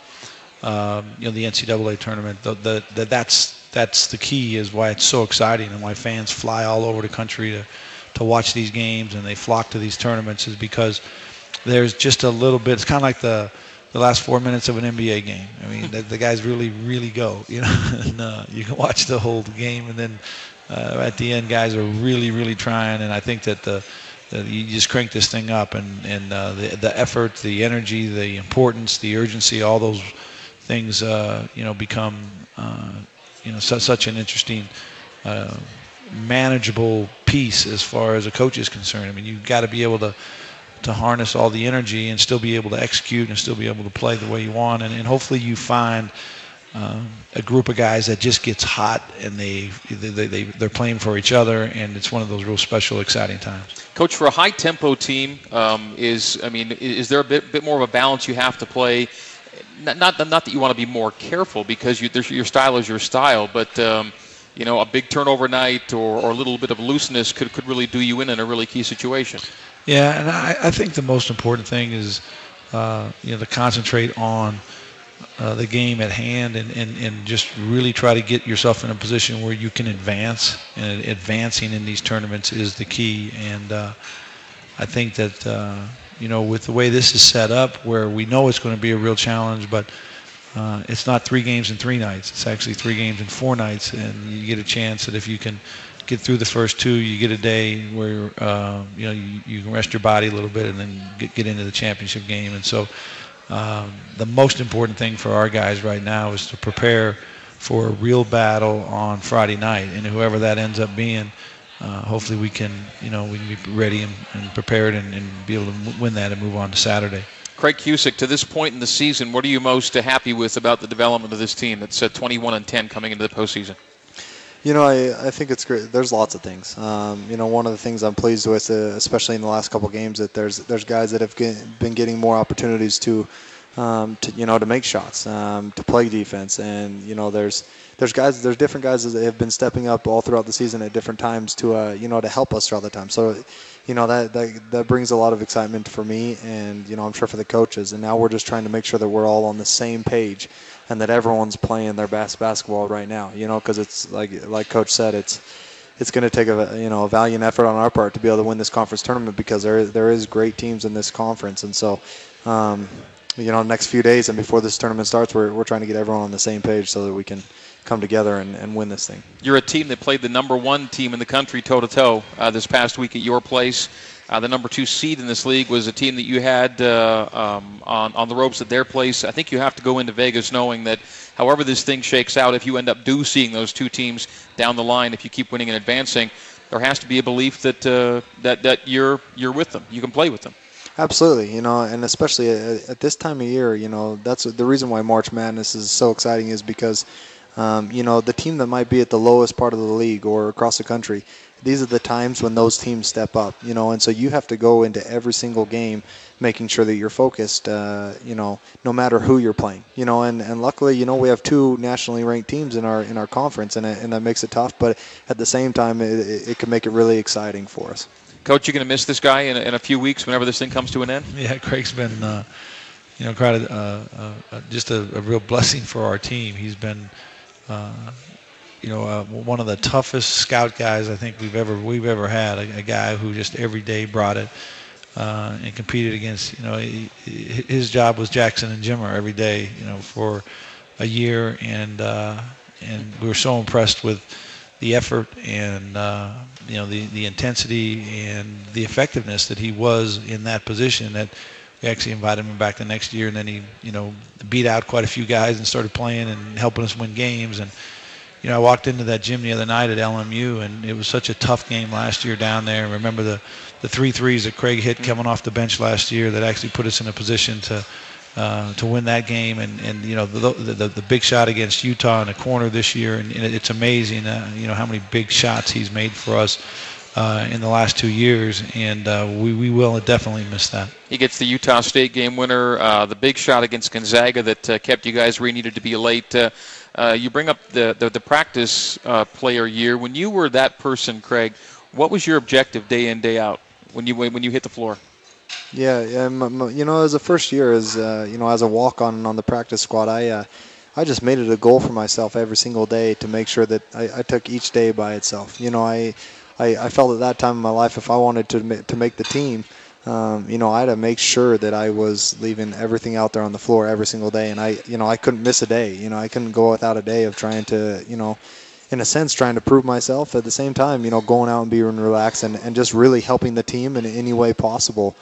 um, you know, the N C double A tournament, the, the, the, that's that's the key, is why it's so exciting and why fans fly all over the country to, to watch these games and they flock to these tournaments, is because there's just a little bit. It's kind of like the the last four minutes of an N B A game. I mean, the, the guys really, really go. You know, and uh, you can watch the whole game, and then uh, at the end, guys are really, really trying. And I think that the, the you just crank this thing up, and and uh, the the effort, the energy, the importance, the urgency, all those things, uh, you know, become uh, you know such such an interesting, uh, manageable piece as far as a coach is concerned. I mean, you've got to be able to. to harness all the energy and still be able to execute and still be able to play the way you want. And, and hopefully you find um, a group of guys that just gets hot and they, they, they, they're playing for each other, and it's one of those real special, exciting times. Coach, for a high-tempo team, um, is I mean, is there a bit, bit more of a balance you have to play? Not, not, not that you want to be more careful, because you, your style is your style, but um, you know, a big turnover night or, or a little bit of looseness could, could really do you in in a really key situation. Yeah, and I, I think the most important thing is, uh, you know, to concentrate on uh, the game at hand, and, and, and just really try to get yourself in a position where you can advance. And advancing in these tournaments is the key. And uh, I think that, uh, you know, with the way this is set up, where we know it's going to be a real challenge, but uh, it's not three games in three nights. It's actually three games in four nights, and you get a chance that if you can get through the first two, you get a day where uh, you know you, you can rest your body a little bit, and then get, get into the championship game. And so um, the most important thing for our guys right now is to prepare for a real battle on Friday night, and whoever that ends up being, uh, hopefully we can you know we can be ready and, and prepared and, and be able to win that and move on to Saturday. Craig Cusick, to this point in the season, what are you most happy with about the development of this team that's at twenty-one and ten coming into the postseason? You know, I, I think it's great. There's lots of things. Um, you know, one of the things I'm pleased with, uh, especially in the last couple of games, that there's there's guys that have get, been getting more opportunities to, um, to you know, to make shots, um, to play defense, and you know, there's there's guys, there's different guys that have been stepping up all throughout the season at different times to, uh, you know, to help us throughout the time. So, you know, that, that that brings a lot of excitement for me, and you know, I'm sure for the coaches. And now we're just trying to make sure that we're all on the same page, and that everyone's playing their best basketball right now. You know, because it's like like Coach said, it's it's going to take a you know a valiant effort on our part to be able to win this conference tournament, because there there is great teams in this conference. And so, um, you know, next few days and before this tournament starts, we're we're trying to get everyone on the same page so that we can come together and, and win this thing. You're a team that played the number one team in the country toe-to-toe uh, this past week at your place. Uh, the number two seed in this league was a team that you had uh, um, on, on the ropes at their place. I think you have to go into Vegas knowing that however this thing shakes out, if you end up do seeing those two teams down the line, if you keep winning and advancing, there has to be a belief that uh, that that you're you're with them. You can play with them. Absolutely, you know, and especially at, at this time of year, you know, that's the reason why March Madness is so exciting, is because Um, you know, the team that might be at the lowest part of the league or across the country, these are the times when those teams step up, you know, and so you have to go into every single game making sure that you're focused, uh, you know, no matter who you're playing, you know, and, and luckily, you know, we have two nationally ranked teams in our in our conference, and, it, and that makes it tough, but at the same time, it, it can make it really exciting for us. Coach, you're going to miss this guy in a, in a few weeks whenever this thing comes to an end? Yeah, Craig's been, uh, you know, quite a, uh, uh, just a, a real blessing for our team. He's been Uh, you know, uh, one of the toughest scout guys I think we've ever we've ever had. A, a guy who just every day brought it. uh, and competed against. You know, he, his job was Jackson and Jimmer every day. You know, for a year, and uh, and we were so impressed with the effort and uh, you know the the intensity and the effectiveness that he was in that position that we actually invited him back the next year, and then he you know beat out quite a few guys and started playing and helping us win games. And you know I walked into that gym the other night at L M U, and it was such a tough game last year down there. Remember the the three threes that Craig hit coming off the bench last year that actually put us in a position to Uh, to win that game, and, and you know the, the the big shot against Utah in the corner this year, and, and it's amazing uh, you know how many big shots he's made for us uh, in the last two years, and uh, we we will definitely miss that. He gets the Utah State game winner, uh, the big shot against Gonzaga that uh, kept you guys where you needed to be late. Uh, uh, you bring up the the, the practice uh, player year. When you were that person, Craig, what was your objective day in, day out when you when you hit the floor? Yeah, yeah, you know, as a first year, as uh, you know, as a walk-on on the practice squad, I, uh, I just made it a goal for myself every single day to make sure that I, I took each day by itself. You know, I, I, I felt at that time in my life, if I wanted to to make the team, um, you know, I had to make sure that I was leaving everything out there on the floor every single day, and I, you know, I couldn't miss a day. You know, I couldn't go without a day of trying to, you know, in a sense, trying to prove myself. At the same time, you know, going out and being relaxed and, and just really helping the team in any way possible.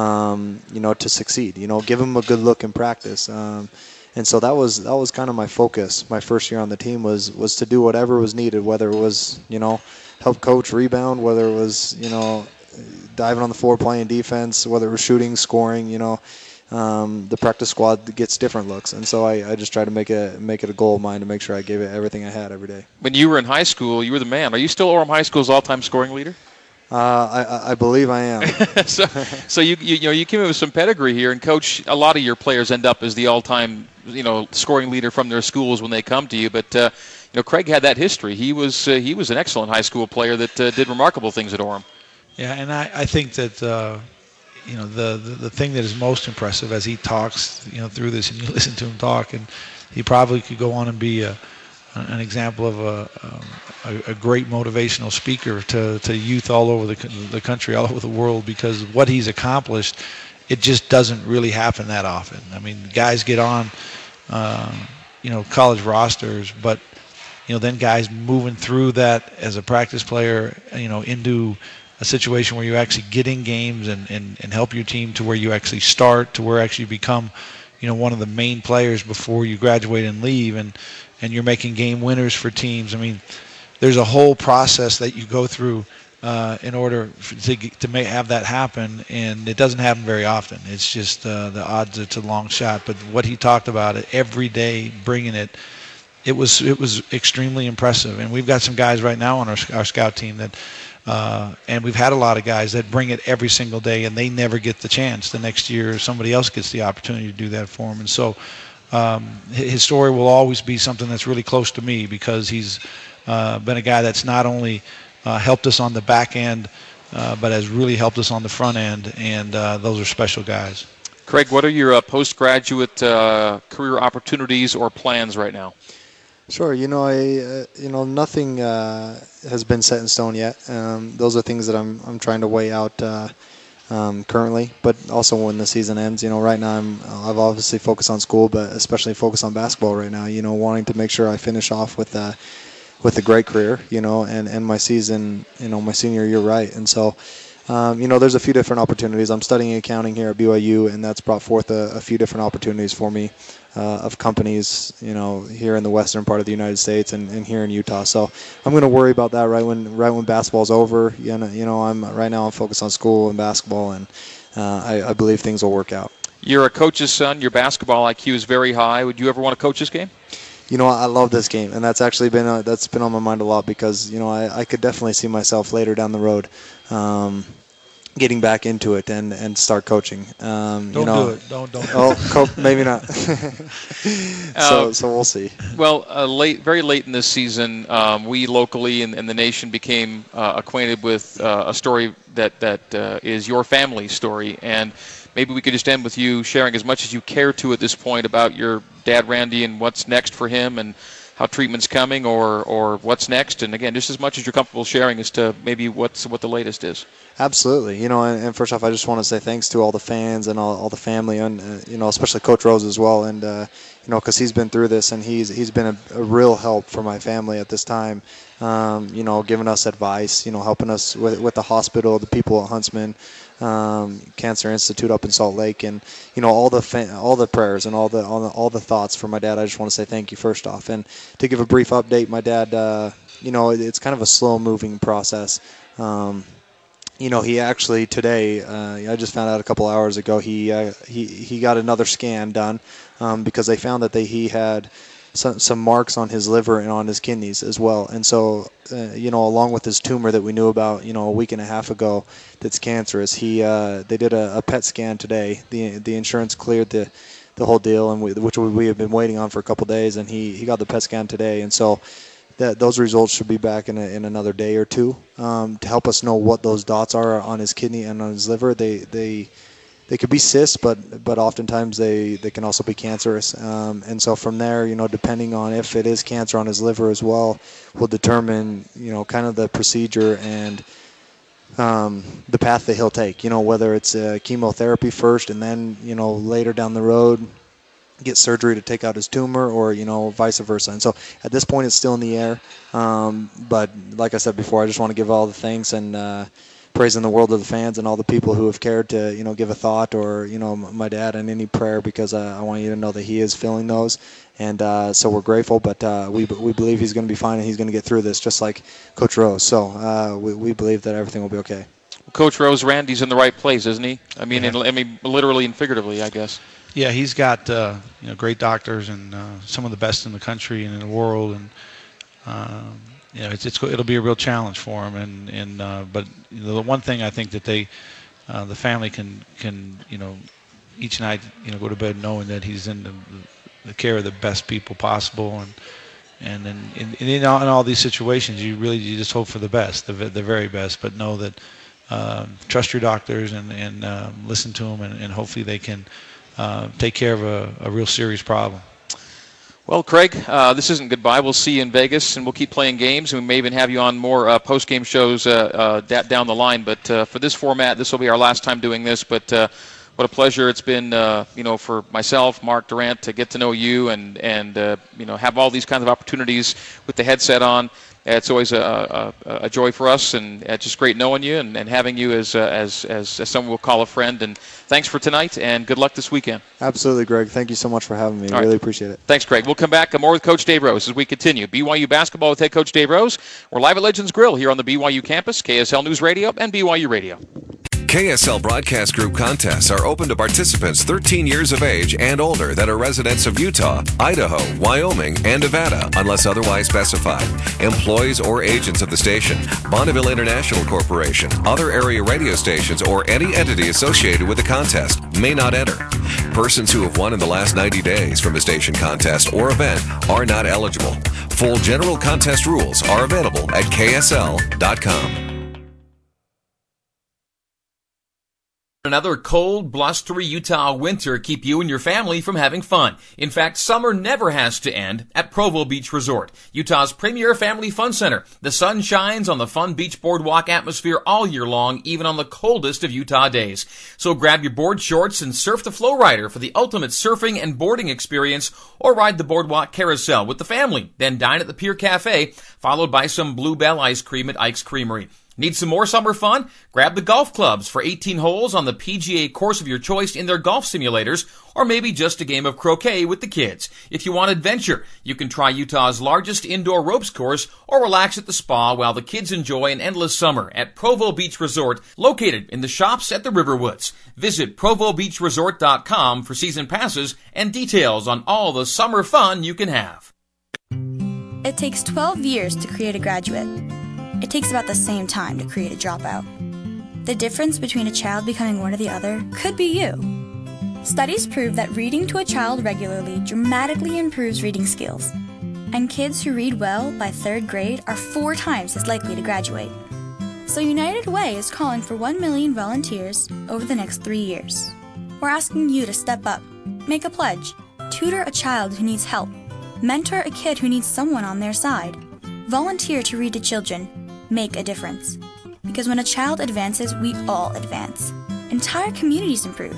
Um, you know, to succeed, you know, give them a good look in practice. Um, and so that was that was kind of my focus. My first year on the team was was to do whatever was needed, whether it was, you know, help coach rebound, whether it was, you know, diving on the floor playing defense, whether it was shooting, scoring, you know. Um, the practice squad gets different looks. And so I, I just try to make it, make it a goal of mine to make sure I gave it everything I had every day. When you were in high school, you were the man. Are you still Orem High School's all-time scoring leader? Uh, I, I believe I am. so, so you, you you know you came in with some pedigree here, and coach, a lot of your players end up as the all-time you know scoring leader from their schools when they come to you. But uh, you know Craig had that history. He was uh, he was an excellent high school player that uh, did remarkable things at Orem. Yeah, and I, I think that uh, you know the, the the thing that is most impressive as he talks you know through this, and you listen to him talk, and he probably could go on and be a. an example of a, um, a, a great motivational speaker to, to youth all over the, the country, all over the world, because what he's accomplished, it just doesn't really happen that often. I mean, guys get on, uh, you know, college rosters, but, you know, then guys moving through that as a practice player, you know, into a situation where you actually get in games and, and, and help your team to where you actually start, to where actually become, you know, one of the main players before you graduate and leave, and and you're making game winners for teams. I mean, there's a whole process that you go through uh, in order to to make, have that happen, and it doesn't happen very often. It's just uh, the odds it's a long shot. But what he talked about it every day, bringing it, it was it was extremely impressive. And we've got some guys right now on our our scout team that. Uh, and we've had a lot of guys that bring it every single day, and they never get the chance. The next year, somebody else gets the opportunity to do that for them. And so um, his story will always be something that's really close to me, because he's uh, been a guy that's not only uh, helped us on the back end, uh, but has really helped us on the front end, and uh, those are special guys. Craig, what are your uh, postgraduate uh, career opportunities or plans right now? Sure. You know, I uh, you know nothing uh, has been set in stone yet. Um, those are things that I'm I'm trying to weigh out uh, um, currently, but also when the season ends. You know, right now I'm I've obviously focused on school, but especially focused on basketball right now. You know, wanting to make sure I finish off with uh, with a great career. You know, and and my season. You know, my senior year right, and so. Um, you know, there's a few different opportunities. I'm studying accounting here at B Y U, and that's brought forth a, a few different opportunities for me uh, of companies, you know, here in the western part of the United States and, and here in Utah. So I'm going to worry about that right when right when basketball's over. You know, you know, I'm right now I'm focused on school and basketball, and uh, I, I believe things will work out. You're a coach's son. Your basketball I Q is very high. Would you ever want to coach this game? You know, I love this game, and that's actually been uh, that's been on my mind a lot, because you know I, I could definitely see myself later down the road. Um, getting back into it and, and start coaching. Um, don't you know, do it. Don't don't. Oh, co- maybe not. so uh, so we'll see. Well, uh, late, very late in this season, um, we locally and, and the nation became uh, acquainted with uh, a story that that uh, is your family's story, and maybe we could just end with you sharing as much as you care to at this point about your dad, Randy, and what's next for him, and how treatment's coming or or what's next. And again, just as much as you're comfortable sharing as to maybe what's what the latest is. Absolutely. You know, and, and first off, I just want to say thanks to all the fans and all, all the family, and uh, you know, especially Coach Rose as well. And uh, you know, because he's been through this, and he's he's been a, a real help for my family at this time. Um, you know, giving us advice, you know, helping us with with the hospital, the people at Huntsman um, Cancer Institute up in Salt Lake, and you know, all the fa- all the prayers and all the, all the all the thoughts for my dad. I just want to say thank you first off, and to give a brief update. My dad, uh, you know, it, it's kind of a slow moving process. Um, You know, he actually today, uh, I just found out a couple hours ago, he uh, he he got another scan done um, because they found that they, he had some, some marks on his liver and on his kidneys as well. And so, uh, you know, along with his tumor that we knew about, you know, a week and a half ago that's cancerous, he uh, they did a, a P E T scan today. The the insurance cleared the, the whole deal, and we, which we have been waiting on for a couple of days, and he, he got the P E T scan today. And so that those results should be back in, a, in another day or two um, to help us know what those dots are on his kidney and on his liver. They they they could be cysts, but but oftentimes they, they can also be cancerous. Um, and so from there, you know, depending on if it is cancer on his liver as well, will determine, you know, kind of the procedure and um, the path that he'll take. You know, whether it's uh, chemotherapy first and then, you know, later down the road, get surgery to take out his tumor, or, you know, vice versa. And so at this point, it's still in the air. Um, but like I said before, I just want to give all the thanks and uh, praise in the world of the fans and all the people who have cared to, you know, give a thought, or, you know, my dad and any prayer, because uh, I want you to know that he is feeling those. And uh, so we're grateful, but uh, we we believe he's going to be fine and he's going to get through this, just like Coach Rose. So uh, we, we believe that everything will be okay. Coach Rose, Randy's in the right place, isn't he? I mean, yeah. in, I mean, literally and figuratively, I guess. Yeah, he's got uh, you know, great doctors and uh, some of the best in the country and in the world, and um, you know, it's, it's it'll be a real challenge for him. And and uh, but you know, the one thing I think that they, uh, the family can can you know, each night you know go to bed knowing that he's in the, the care of the best people possible, and and then in, in, in, all, in all these situations, you really you just hope for the best, the the very best, but know that uh, trust your doctors and and uh, listen to them, and, and hopefully they can. Uh, take care of a, a real serious problem. Well, Craig, uh, this isn't goodbye. We'll see you in Vegas, and we'll keep playing games, and we may even have you on more uh, post-game shows uh, uh, da- down the line. But uh, for this format, this will be our last time doing this. But uh, what a pleasure it's been, uh, you know, for myself, Mark Durant, to get to know you and and uh, you know, have all these kinds of opportunities with the headset on. It's always a, a, a joy for us, and it's just great knowing you and, and having you as, uh, as as as someone we'll call a friend. And thanks for tonight, and good luck this weekend. Absolutely, Greg. Thank you so much for having me. All really right. appreciate it. Thanks, Greg. We'll come back more with Coach Dave Rose as we continue. B Y U basketball with head coach Dave Rose. We're live at Legends Grill here on the B Y U campus, K S L News Radio, and B Y U Radio. K S L Broadcast Group contests are open to participants thirteen years of age and older that are residents of Utah, Idaho, Wyoming, and Nevada, unless otherwise specified. Employees or agents of the station, Bonneville International Corporation, other area radio stations, or any entity associated with the contest may not enter. Persons who have won in the last ninety days from a station contest or event are not eligible. Full general contest rules are available at K S L dot com. Another cold, blustery Utah winter keep you and your family from having fun. In fact, summer never has to end at Provo Beach Resort, Utah's premier family fun center. The sun shines on the fun beach boardwalk atmosphere all year long, even on the coldest of Utah days. So grab your board shorts and surf the Flow Rider for the ultimate surfing and boarding experience, or ride the boardwalk carousel with the family. Then dine at the Pier Cafe, followed by some Bluebell ice cream at Ike's Creamery. Need some more summer fun? Grab the golf clubs for eighteen holes on the P G A course of your choice in their golf simulators, or maybe just a game of croquet with the kids. If you want adventure, you can try Utah's largest indoor ropes course, or relax at the spa while the kids enjoy an endless summer at Provo Beach Resort, located in the shops at the Riverwoods. Visit provo beach resort dot com for season passes and details on all the summer fun you can have. It takes twelve years to create a graduate. It takes about the same time to create a dropout. The difference between a child becoming one or the other could be you. Studies prove that reading to a child regularly dramatically improves reading skills, and kids who read well by third grade are four times as likely to graduate. So United Way is calling for one million volunteers over the next three years. We're asking you to step up, make a pledge, tutor a child who needs help, Mentor a kid who needs someone on their side. Volunteer to read to children. Make a difference. Because when a child advances, we all advance. Entire communities improve.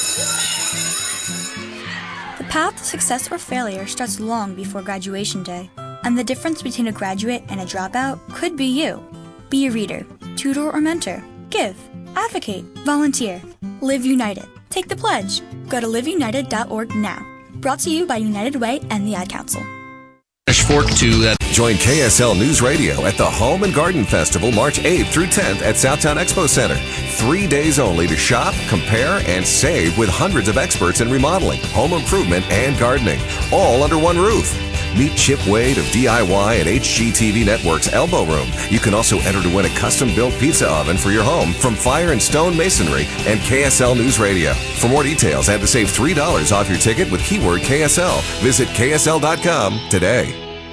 The path to success or failure starts long before graduation day. And the difference between a graduate and a dropout could be you. Be a reader, tutor or mentor. Give, advocate, volunteer. Live United. Take the pledge. Go to live united dot org now. Brought to you by United Way and the Ad Council. Fork to uh, join K S L News Radio at the Home and Garden Festival March eighth through tenth at Southtown Expo Center. Three days only to shop, compare, and save with hundreds of experts in remodeling, home improvement, and gardening, all under one roof. Meet Chip Wade of D I Y and H G T V Network's Elbow Room. You can also enter to win a custom-built pizza oven for your home from Fire and Stone Masonry and K S L News Radio. For more details and to save three dollars off your ticket with keyword K S L, visit K S L dot com today.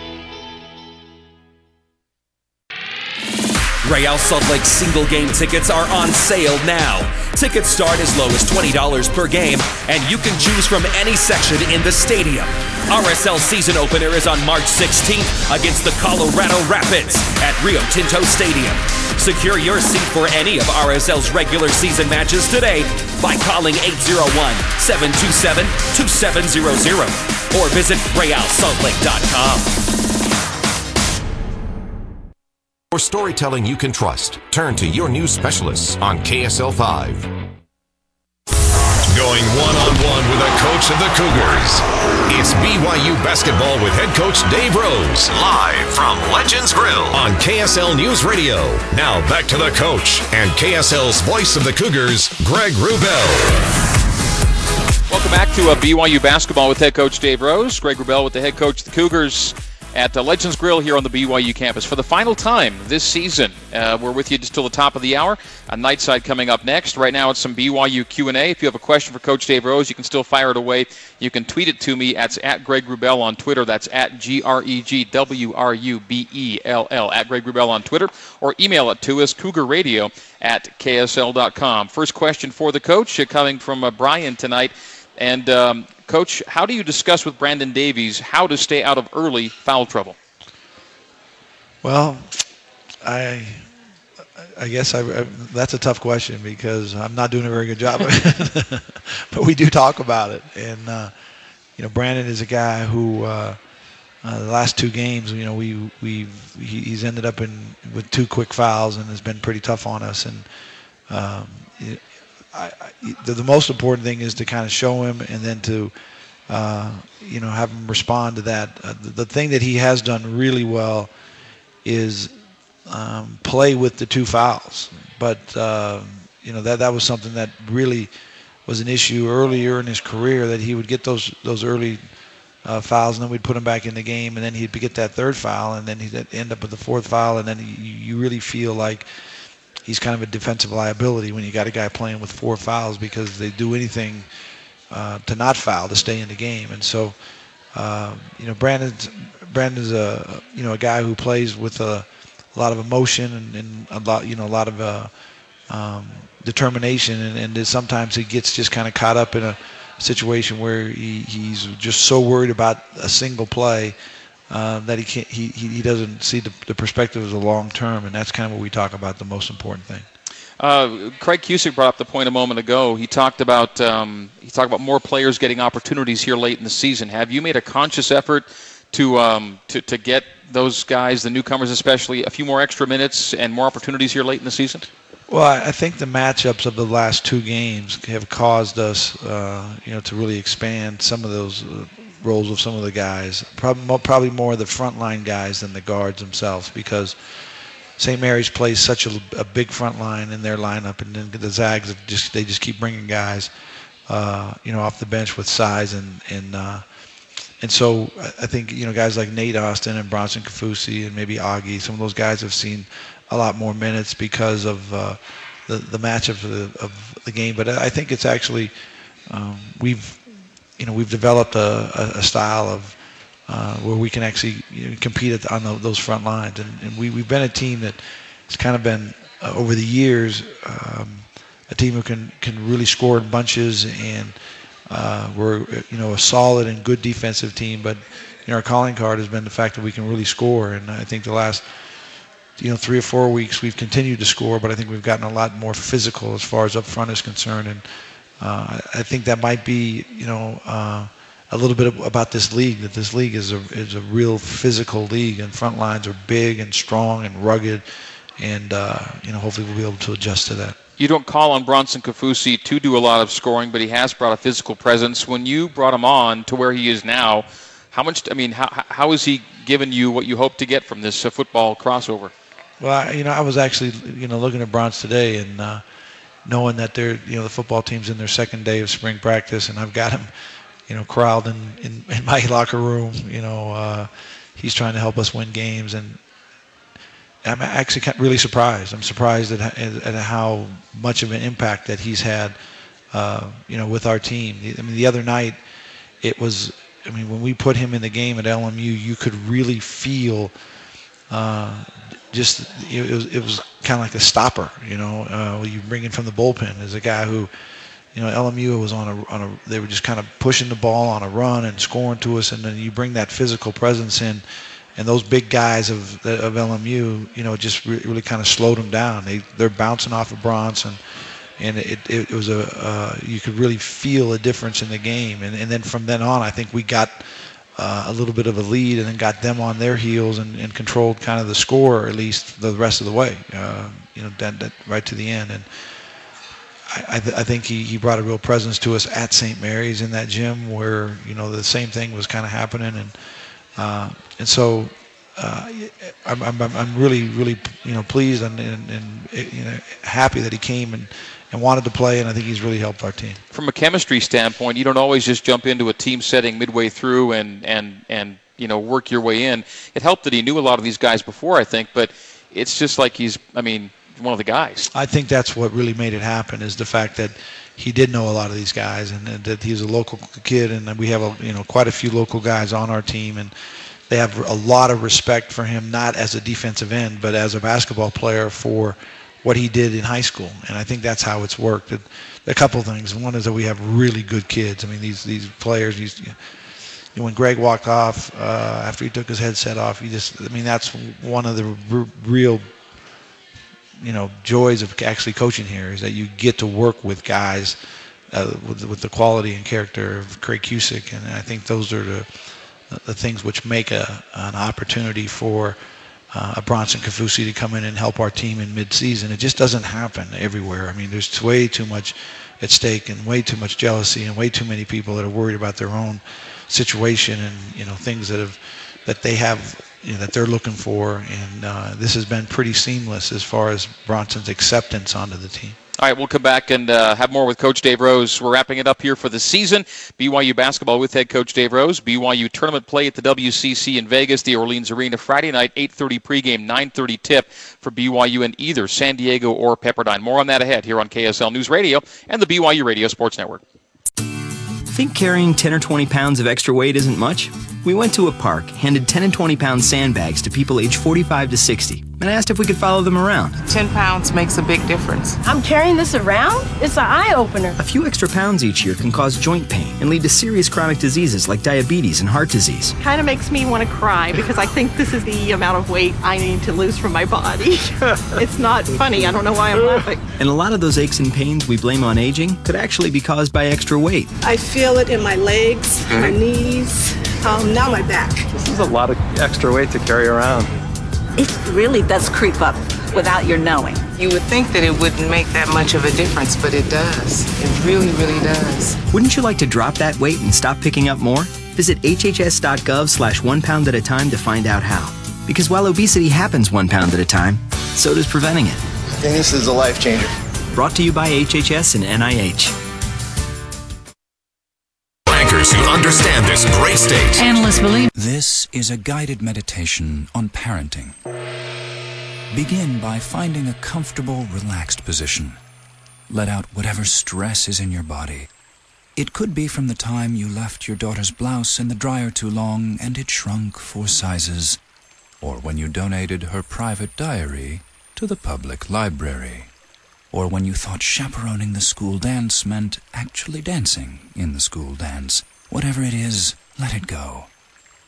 Real Salt Lake single game tickets are on sale now. Tickets start as low as twenty dollars per game, and you can choose from any section in the stadium. R S L season opener is on March sixteenth against the Colorado Rapids at Rio Tinto Stadium. Secure your seat for any of R S L's regular season matches today by calling eight oh one, seven two seven, two seven zero zero or visit real salt lake dot com. For storytelling you can trust, turn to your news specialists on K S L five. Going one-on-one with a coach of the Cougars. It's B Y U basketball with head coach Dave Rose. Live from Legends Grill on K S L News Radio. Now back to the coach and K S L's voice of the Cougars, Greg Wrubell. Welcome back to uh, B Y U basketball with head coach Dave Rose. Greg Wrubell with the head coach of the Cougars at uh, Legends Grill here on the B Y U campus. For the final time this season, uh, we're with you just till the top of the hour. A Nightside coming up next. Right now it's some B Y U Q and A. If you have a question for Coach Dave Rose, you can still fire it away. You can tweet it to me at, at Greg Wrubell on Twitter. That's at G R E G W R U B E L L, at Greg Wrubell on Twitter. Or email it to us, cougar radio at K S L dot com. First question for the coach uh, coming from uh, Brian tonight. And, um, Coach, how do you discuss with Brandon Davies how to stay out of early foul trouble? Well, I I guess I, I, that's a tough question because I'm not doing a very good job of it. But we do talk about it. And, uh, you know, Brandon is a guy who uh, uh, the last two games, you know, we, we've he's ended up in with two quick fouls and has been pretty tough on us. And um, it, I, I, the, the most important thing is to kind of show him and then to, uh, you know, have him respond to that. Uh, the, the thing that he has done really well is um, play with the two fouls. But, uh, you know, that that was something that really was an issue earlier in his career, that he would get those those early uh, fouls and then we'd put him back in the game and then he'd get that third foul and then he'd end up with the fourth foul and then he, you really feel like he's kind of a defensive liability when you got a guy playing with four fouls because they do anything uh, to not foul to stay in the game. And so, uh, you know, Brandon's Brandon's a you know a guy who plays with a, a lot of emotion and, and a lot you know a lot of uh, um, determination, and, and sometimes he gets just kind of caught up in a situation where he, he's just so worried about a single play. Uh, that he can't, he, he doesn't see the, the perspective of the long term, and that's kind of what we talk about, the most important thing. Uh, Craig Cusick brought up the point a moment ago. He talked about um, he talked about more players getting opportunities here late in the season. Have you made a conscious effort to um, to to get those guys, the newcomers especially, a few more extra minutes and more opportunities here late in the season? Well, I think the matchups of the last two games have caused us, uh, you know, to really expand some of those uh, roles of some of the guys. Probably, probably more the frontline guys than the guards themselves, because Saint Mary's plays such a, a big front line in their lineup, and then the Zags have just they just keep bringing guys, uh, you know, off the bench with size, and and uh, and so I think you know guys like Nate Austin and Bronson Kafusi and maybe Augie, some of those guys have seen a lot more minutes because of uh, the the matchup of the, of the game. But I think it's actually um, we've you know we've developed a, a style of uh, where we can actually you know, compete at, on the, those front lines, and, and we we've been a team that has kind of been uh, over the years um, a team who can can really score in bunches, and uh, we're you know a solid and good defensive team, but you know, our calling card has been the fact that we can really score. And I think the last, you know, three or four weeks we've continued to score, but I think we've gotten a lot more physical as far as up front is concerned. And uh, I think that might be, you know, uh, a little bit about this league, that this league is a is a real physical league, and front lines are big and strong and rugged, and uh, you know, hopefully we'll be able to adjust to that. You don't call on Bronson Kaufusi to do a lot of scoring, but he has brought a physical presence. When you brought him on to where he is now, how much? I mean, how how has he given you what you hope to get from this uh, football crossover? Well, I, you know, I was actually, you know, looking at Bronx today, and uh, knowing that they're, you know, the football team's in their second day of spring practice, and I've got him, you know, corralled in, in, in my locker room. You know, uh, he's trying to help us win games, and I'm actually really surprised. I'm surprised at, at how much of an impact that he's had, uh, you know, with our team. I mean, the other night, it was, I mean, when we put him in the game at L M U, you could really feel uh, just, it was, it was kind of like a stopper, you know, uh, you bring in from the bullpen as a guy who, you know, L M U was on a, on a, they were just kind of pushing the ball on a run and scoring to us, and then you bring that physical presence in. And those big guys of of L M U, you know, just re- really kind of slowed them down. They they're bouncing off of Bronson, and it, it, it was a uh, you could really feel a difference in the game. And and then from then on, I think we got uh, a little bit of a lead, and then got them on their heels and, and controlled kind of the score, at least the rest of the way. Uh, you know, that, that right to the end. And I I, th- I think he, he brought a real presence to us at Saint Mary's in that gym, where, you know, the same thing was kind of happening. And Uh, and so uh, I'm, I'm I'm really really you know pleased and, and, and you know happy that he came and, and wanted to play, and I think he's really helped our team. From a chemistry standpoint, you don't always just jump into a team setting midway through and and, and you know work your way in. It helped that he knew a lot of these guys before, I think, but it's just like he's I mean one of the guys. I think that's what really made it happen, is the fact that he did know a lot of these guys, and that he's a local kid, and we have a, you know quite a few local guys on our team, and they have a lot of respect for him, not as a defensive end, but as a basketball player for what he did in high school. And I think that's how it's worked. It, a couple of things. One is that we have really good kids. I mean, these these players. These, you know, when Greg walked off uh, after he took his headset off, he just. I mean, that's one of the r- real. you know, joys of actually coaching here, is that you get to work with guys uh, with, with the quality and character of Craig Cusick, and I think those are the the things which make a an opportunity for uh, a Bronson Kaufusi to come in and help our team in mid-season. It just doesn't happen everywhere. I mean, there's way too much at stake, and way too much jealousy, and way too many people that are worried about their own situation, and you know things that have that they have. You know, that they're looking for, and uh, this has been pretty seamless as far as Bronson's acceptance onto the team. All right, we'll come back and uh, have more with Coach Dave Rose. We're wrapping it up here for the season. B Y U basketball with head coach Dave Rose. B Y U tournament play at the W C C in Vegas, the Orleans Arena, Friday night, eight thirty pregame, nine thirty tip for B Y U in either San Diego or Pepperdine. More on that ahead here on K S L News Radio and the B Y U Radio Sports Network. Think carrying ten or twenty pounds of extra weight isn't much? We went to a park, handed ten and twenty pound sandbags to people aged forty-five to sixty, and asked if we could follow them around. ten pounds makes a big difference. I'm carrying this around? It's an eye-opener. A few extra pounds each year can cause joint pain and lead to serious chronic diseases like diabetes and heart disease. Kind of makes me want to cry, because I think this is the amount of weight I need to lose from my body. It's not funny. I don't know why I'm laughing. And a lot of those aches and pains we blame on aging could actually be caused by extra weight. I feel it in my legs, my knees, um, now my back. This is a lot of extra weight to carry around. It really does creep up without your knowing. You would think that it wouldn't make that much of a difference, but it does. It really, really does. Wouldn't you like to drop that weight and stop picking up more? Visit hhs.gov slash one pound at a time to find out how. Because while obesity happens one pound at a time, so does preventing it. I think this is a life changer. Brought to you by H H S and N I H. Who understand this great state. Analysts believe this is a guided meditation on parenting. Begin by finding a comfortable, relaxed position. Let out whatever stress is in your body. It could be from the time you left your daughter's blouse in the dryer too long and it shrunk four sizes, or when you donated her private diary to the public library, or when you thought chaperoning the school dance meant actually dancing in the school dance. Whatever it is, let it go.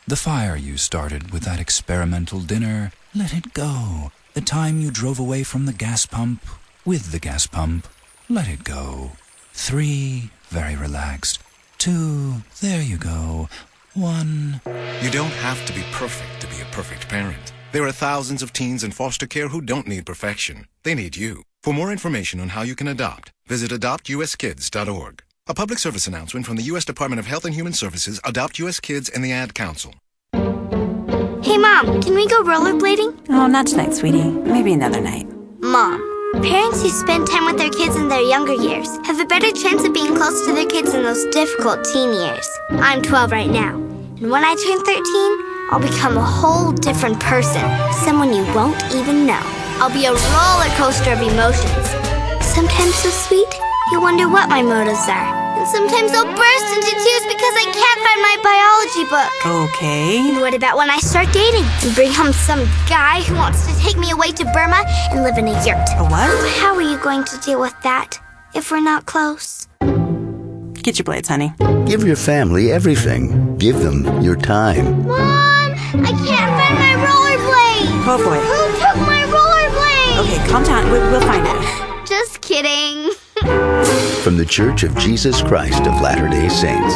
The fire you started with that experimental dinner, let it go. The time you drove away from the gas pump, with the gas pump, let it go. Three, very relaxed. Two, there you go. One. You don't have to be perfect to be a perfect parent. There are thousands of teens in foster care who don't need perfection. They need you. For more information on how you can adopt, visit adopt u s kids dot org. A public service announcement from the U S Department of Health and Human Services, Adopt U S Kids, and the Ad Council. Hey, Mom, can we go rollerblading? Oh, not tonight, sweetie. Maybe another night. Mom, parents who spend time with their kids in their younger years have a better chance of being close to their kids in those difficult teen years. I'm twelve right now, and when I turn thirteen, I'll become a whole different person, someone you won't even know. I'll be a roller coaster of emotions. Sometimes so sweet, you wonder what my motives are. And sometimes I'll burst into tears because I can't find my biology book. Okay. And what about when I start dating and bring home some guy who wants to take me away to Burma and live in a yurt? A what? How are you going to deal with that if we're not close? Get your blades, honey. Give your family everything. Give them your time. Mom, I can't find my rollerblade. Oh, boy. Who took my rollerblade? Okay, calm down. We- We'll find it. Just kidding. From the Church of Jesus Christ of Latter-day Saints.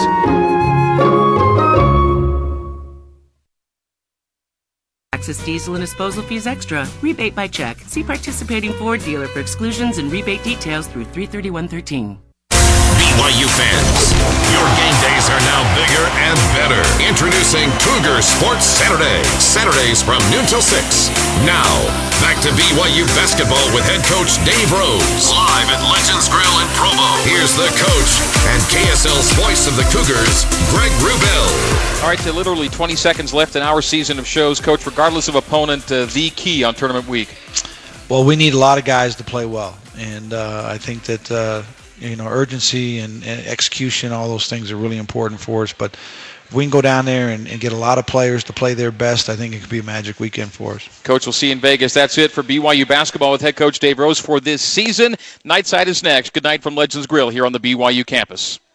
Access diesel and disposal fees extra. Rebate by check. See participating Ford dealer for exclusions and rebate details through three thirty-one thirteen. B Y U fans, your game days are now bigger and better. Introducing Cougar Sports Saturday. Saturdays from noon till six. Now, back to B Y U basketball with head coach Dave Rose. Live at Legends Grill in Provo. Here's the coach and K S L's voice of the Cougars, Greg Wrubell. All right, so literally twenty seconds left in our season of shows. Coach, regardless of opponent, uh, the key on tournament week. Well, we need a lot of guys to play well. And uh, I think that... Uh, You know, urgency and, and execution, all those things are really important for us. But if we can go down there and, and get a lot of players to play their best, I think it could be a magic weekend for us. Coach, we'll see you in Vegas. That's it for B Y U basketball with head coach Dave Rose for this season. Nightside is next. Good night from Legends Grill here on the B Y U campus.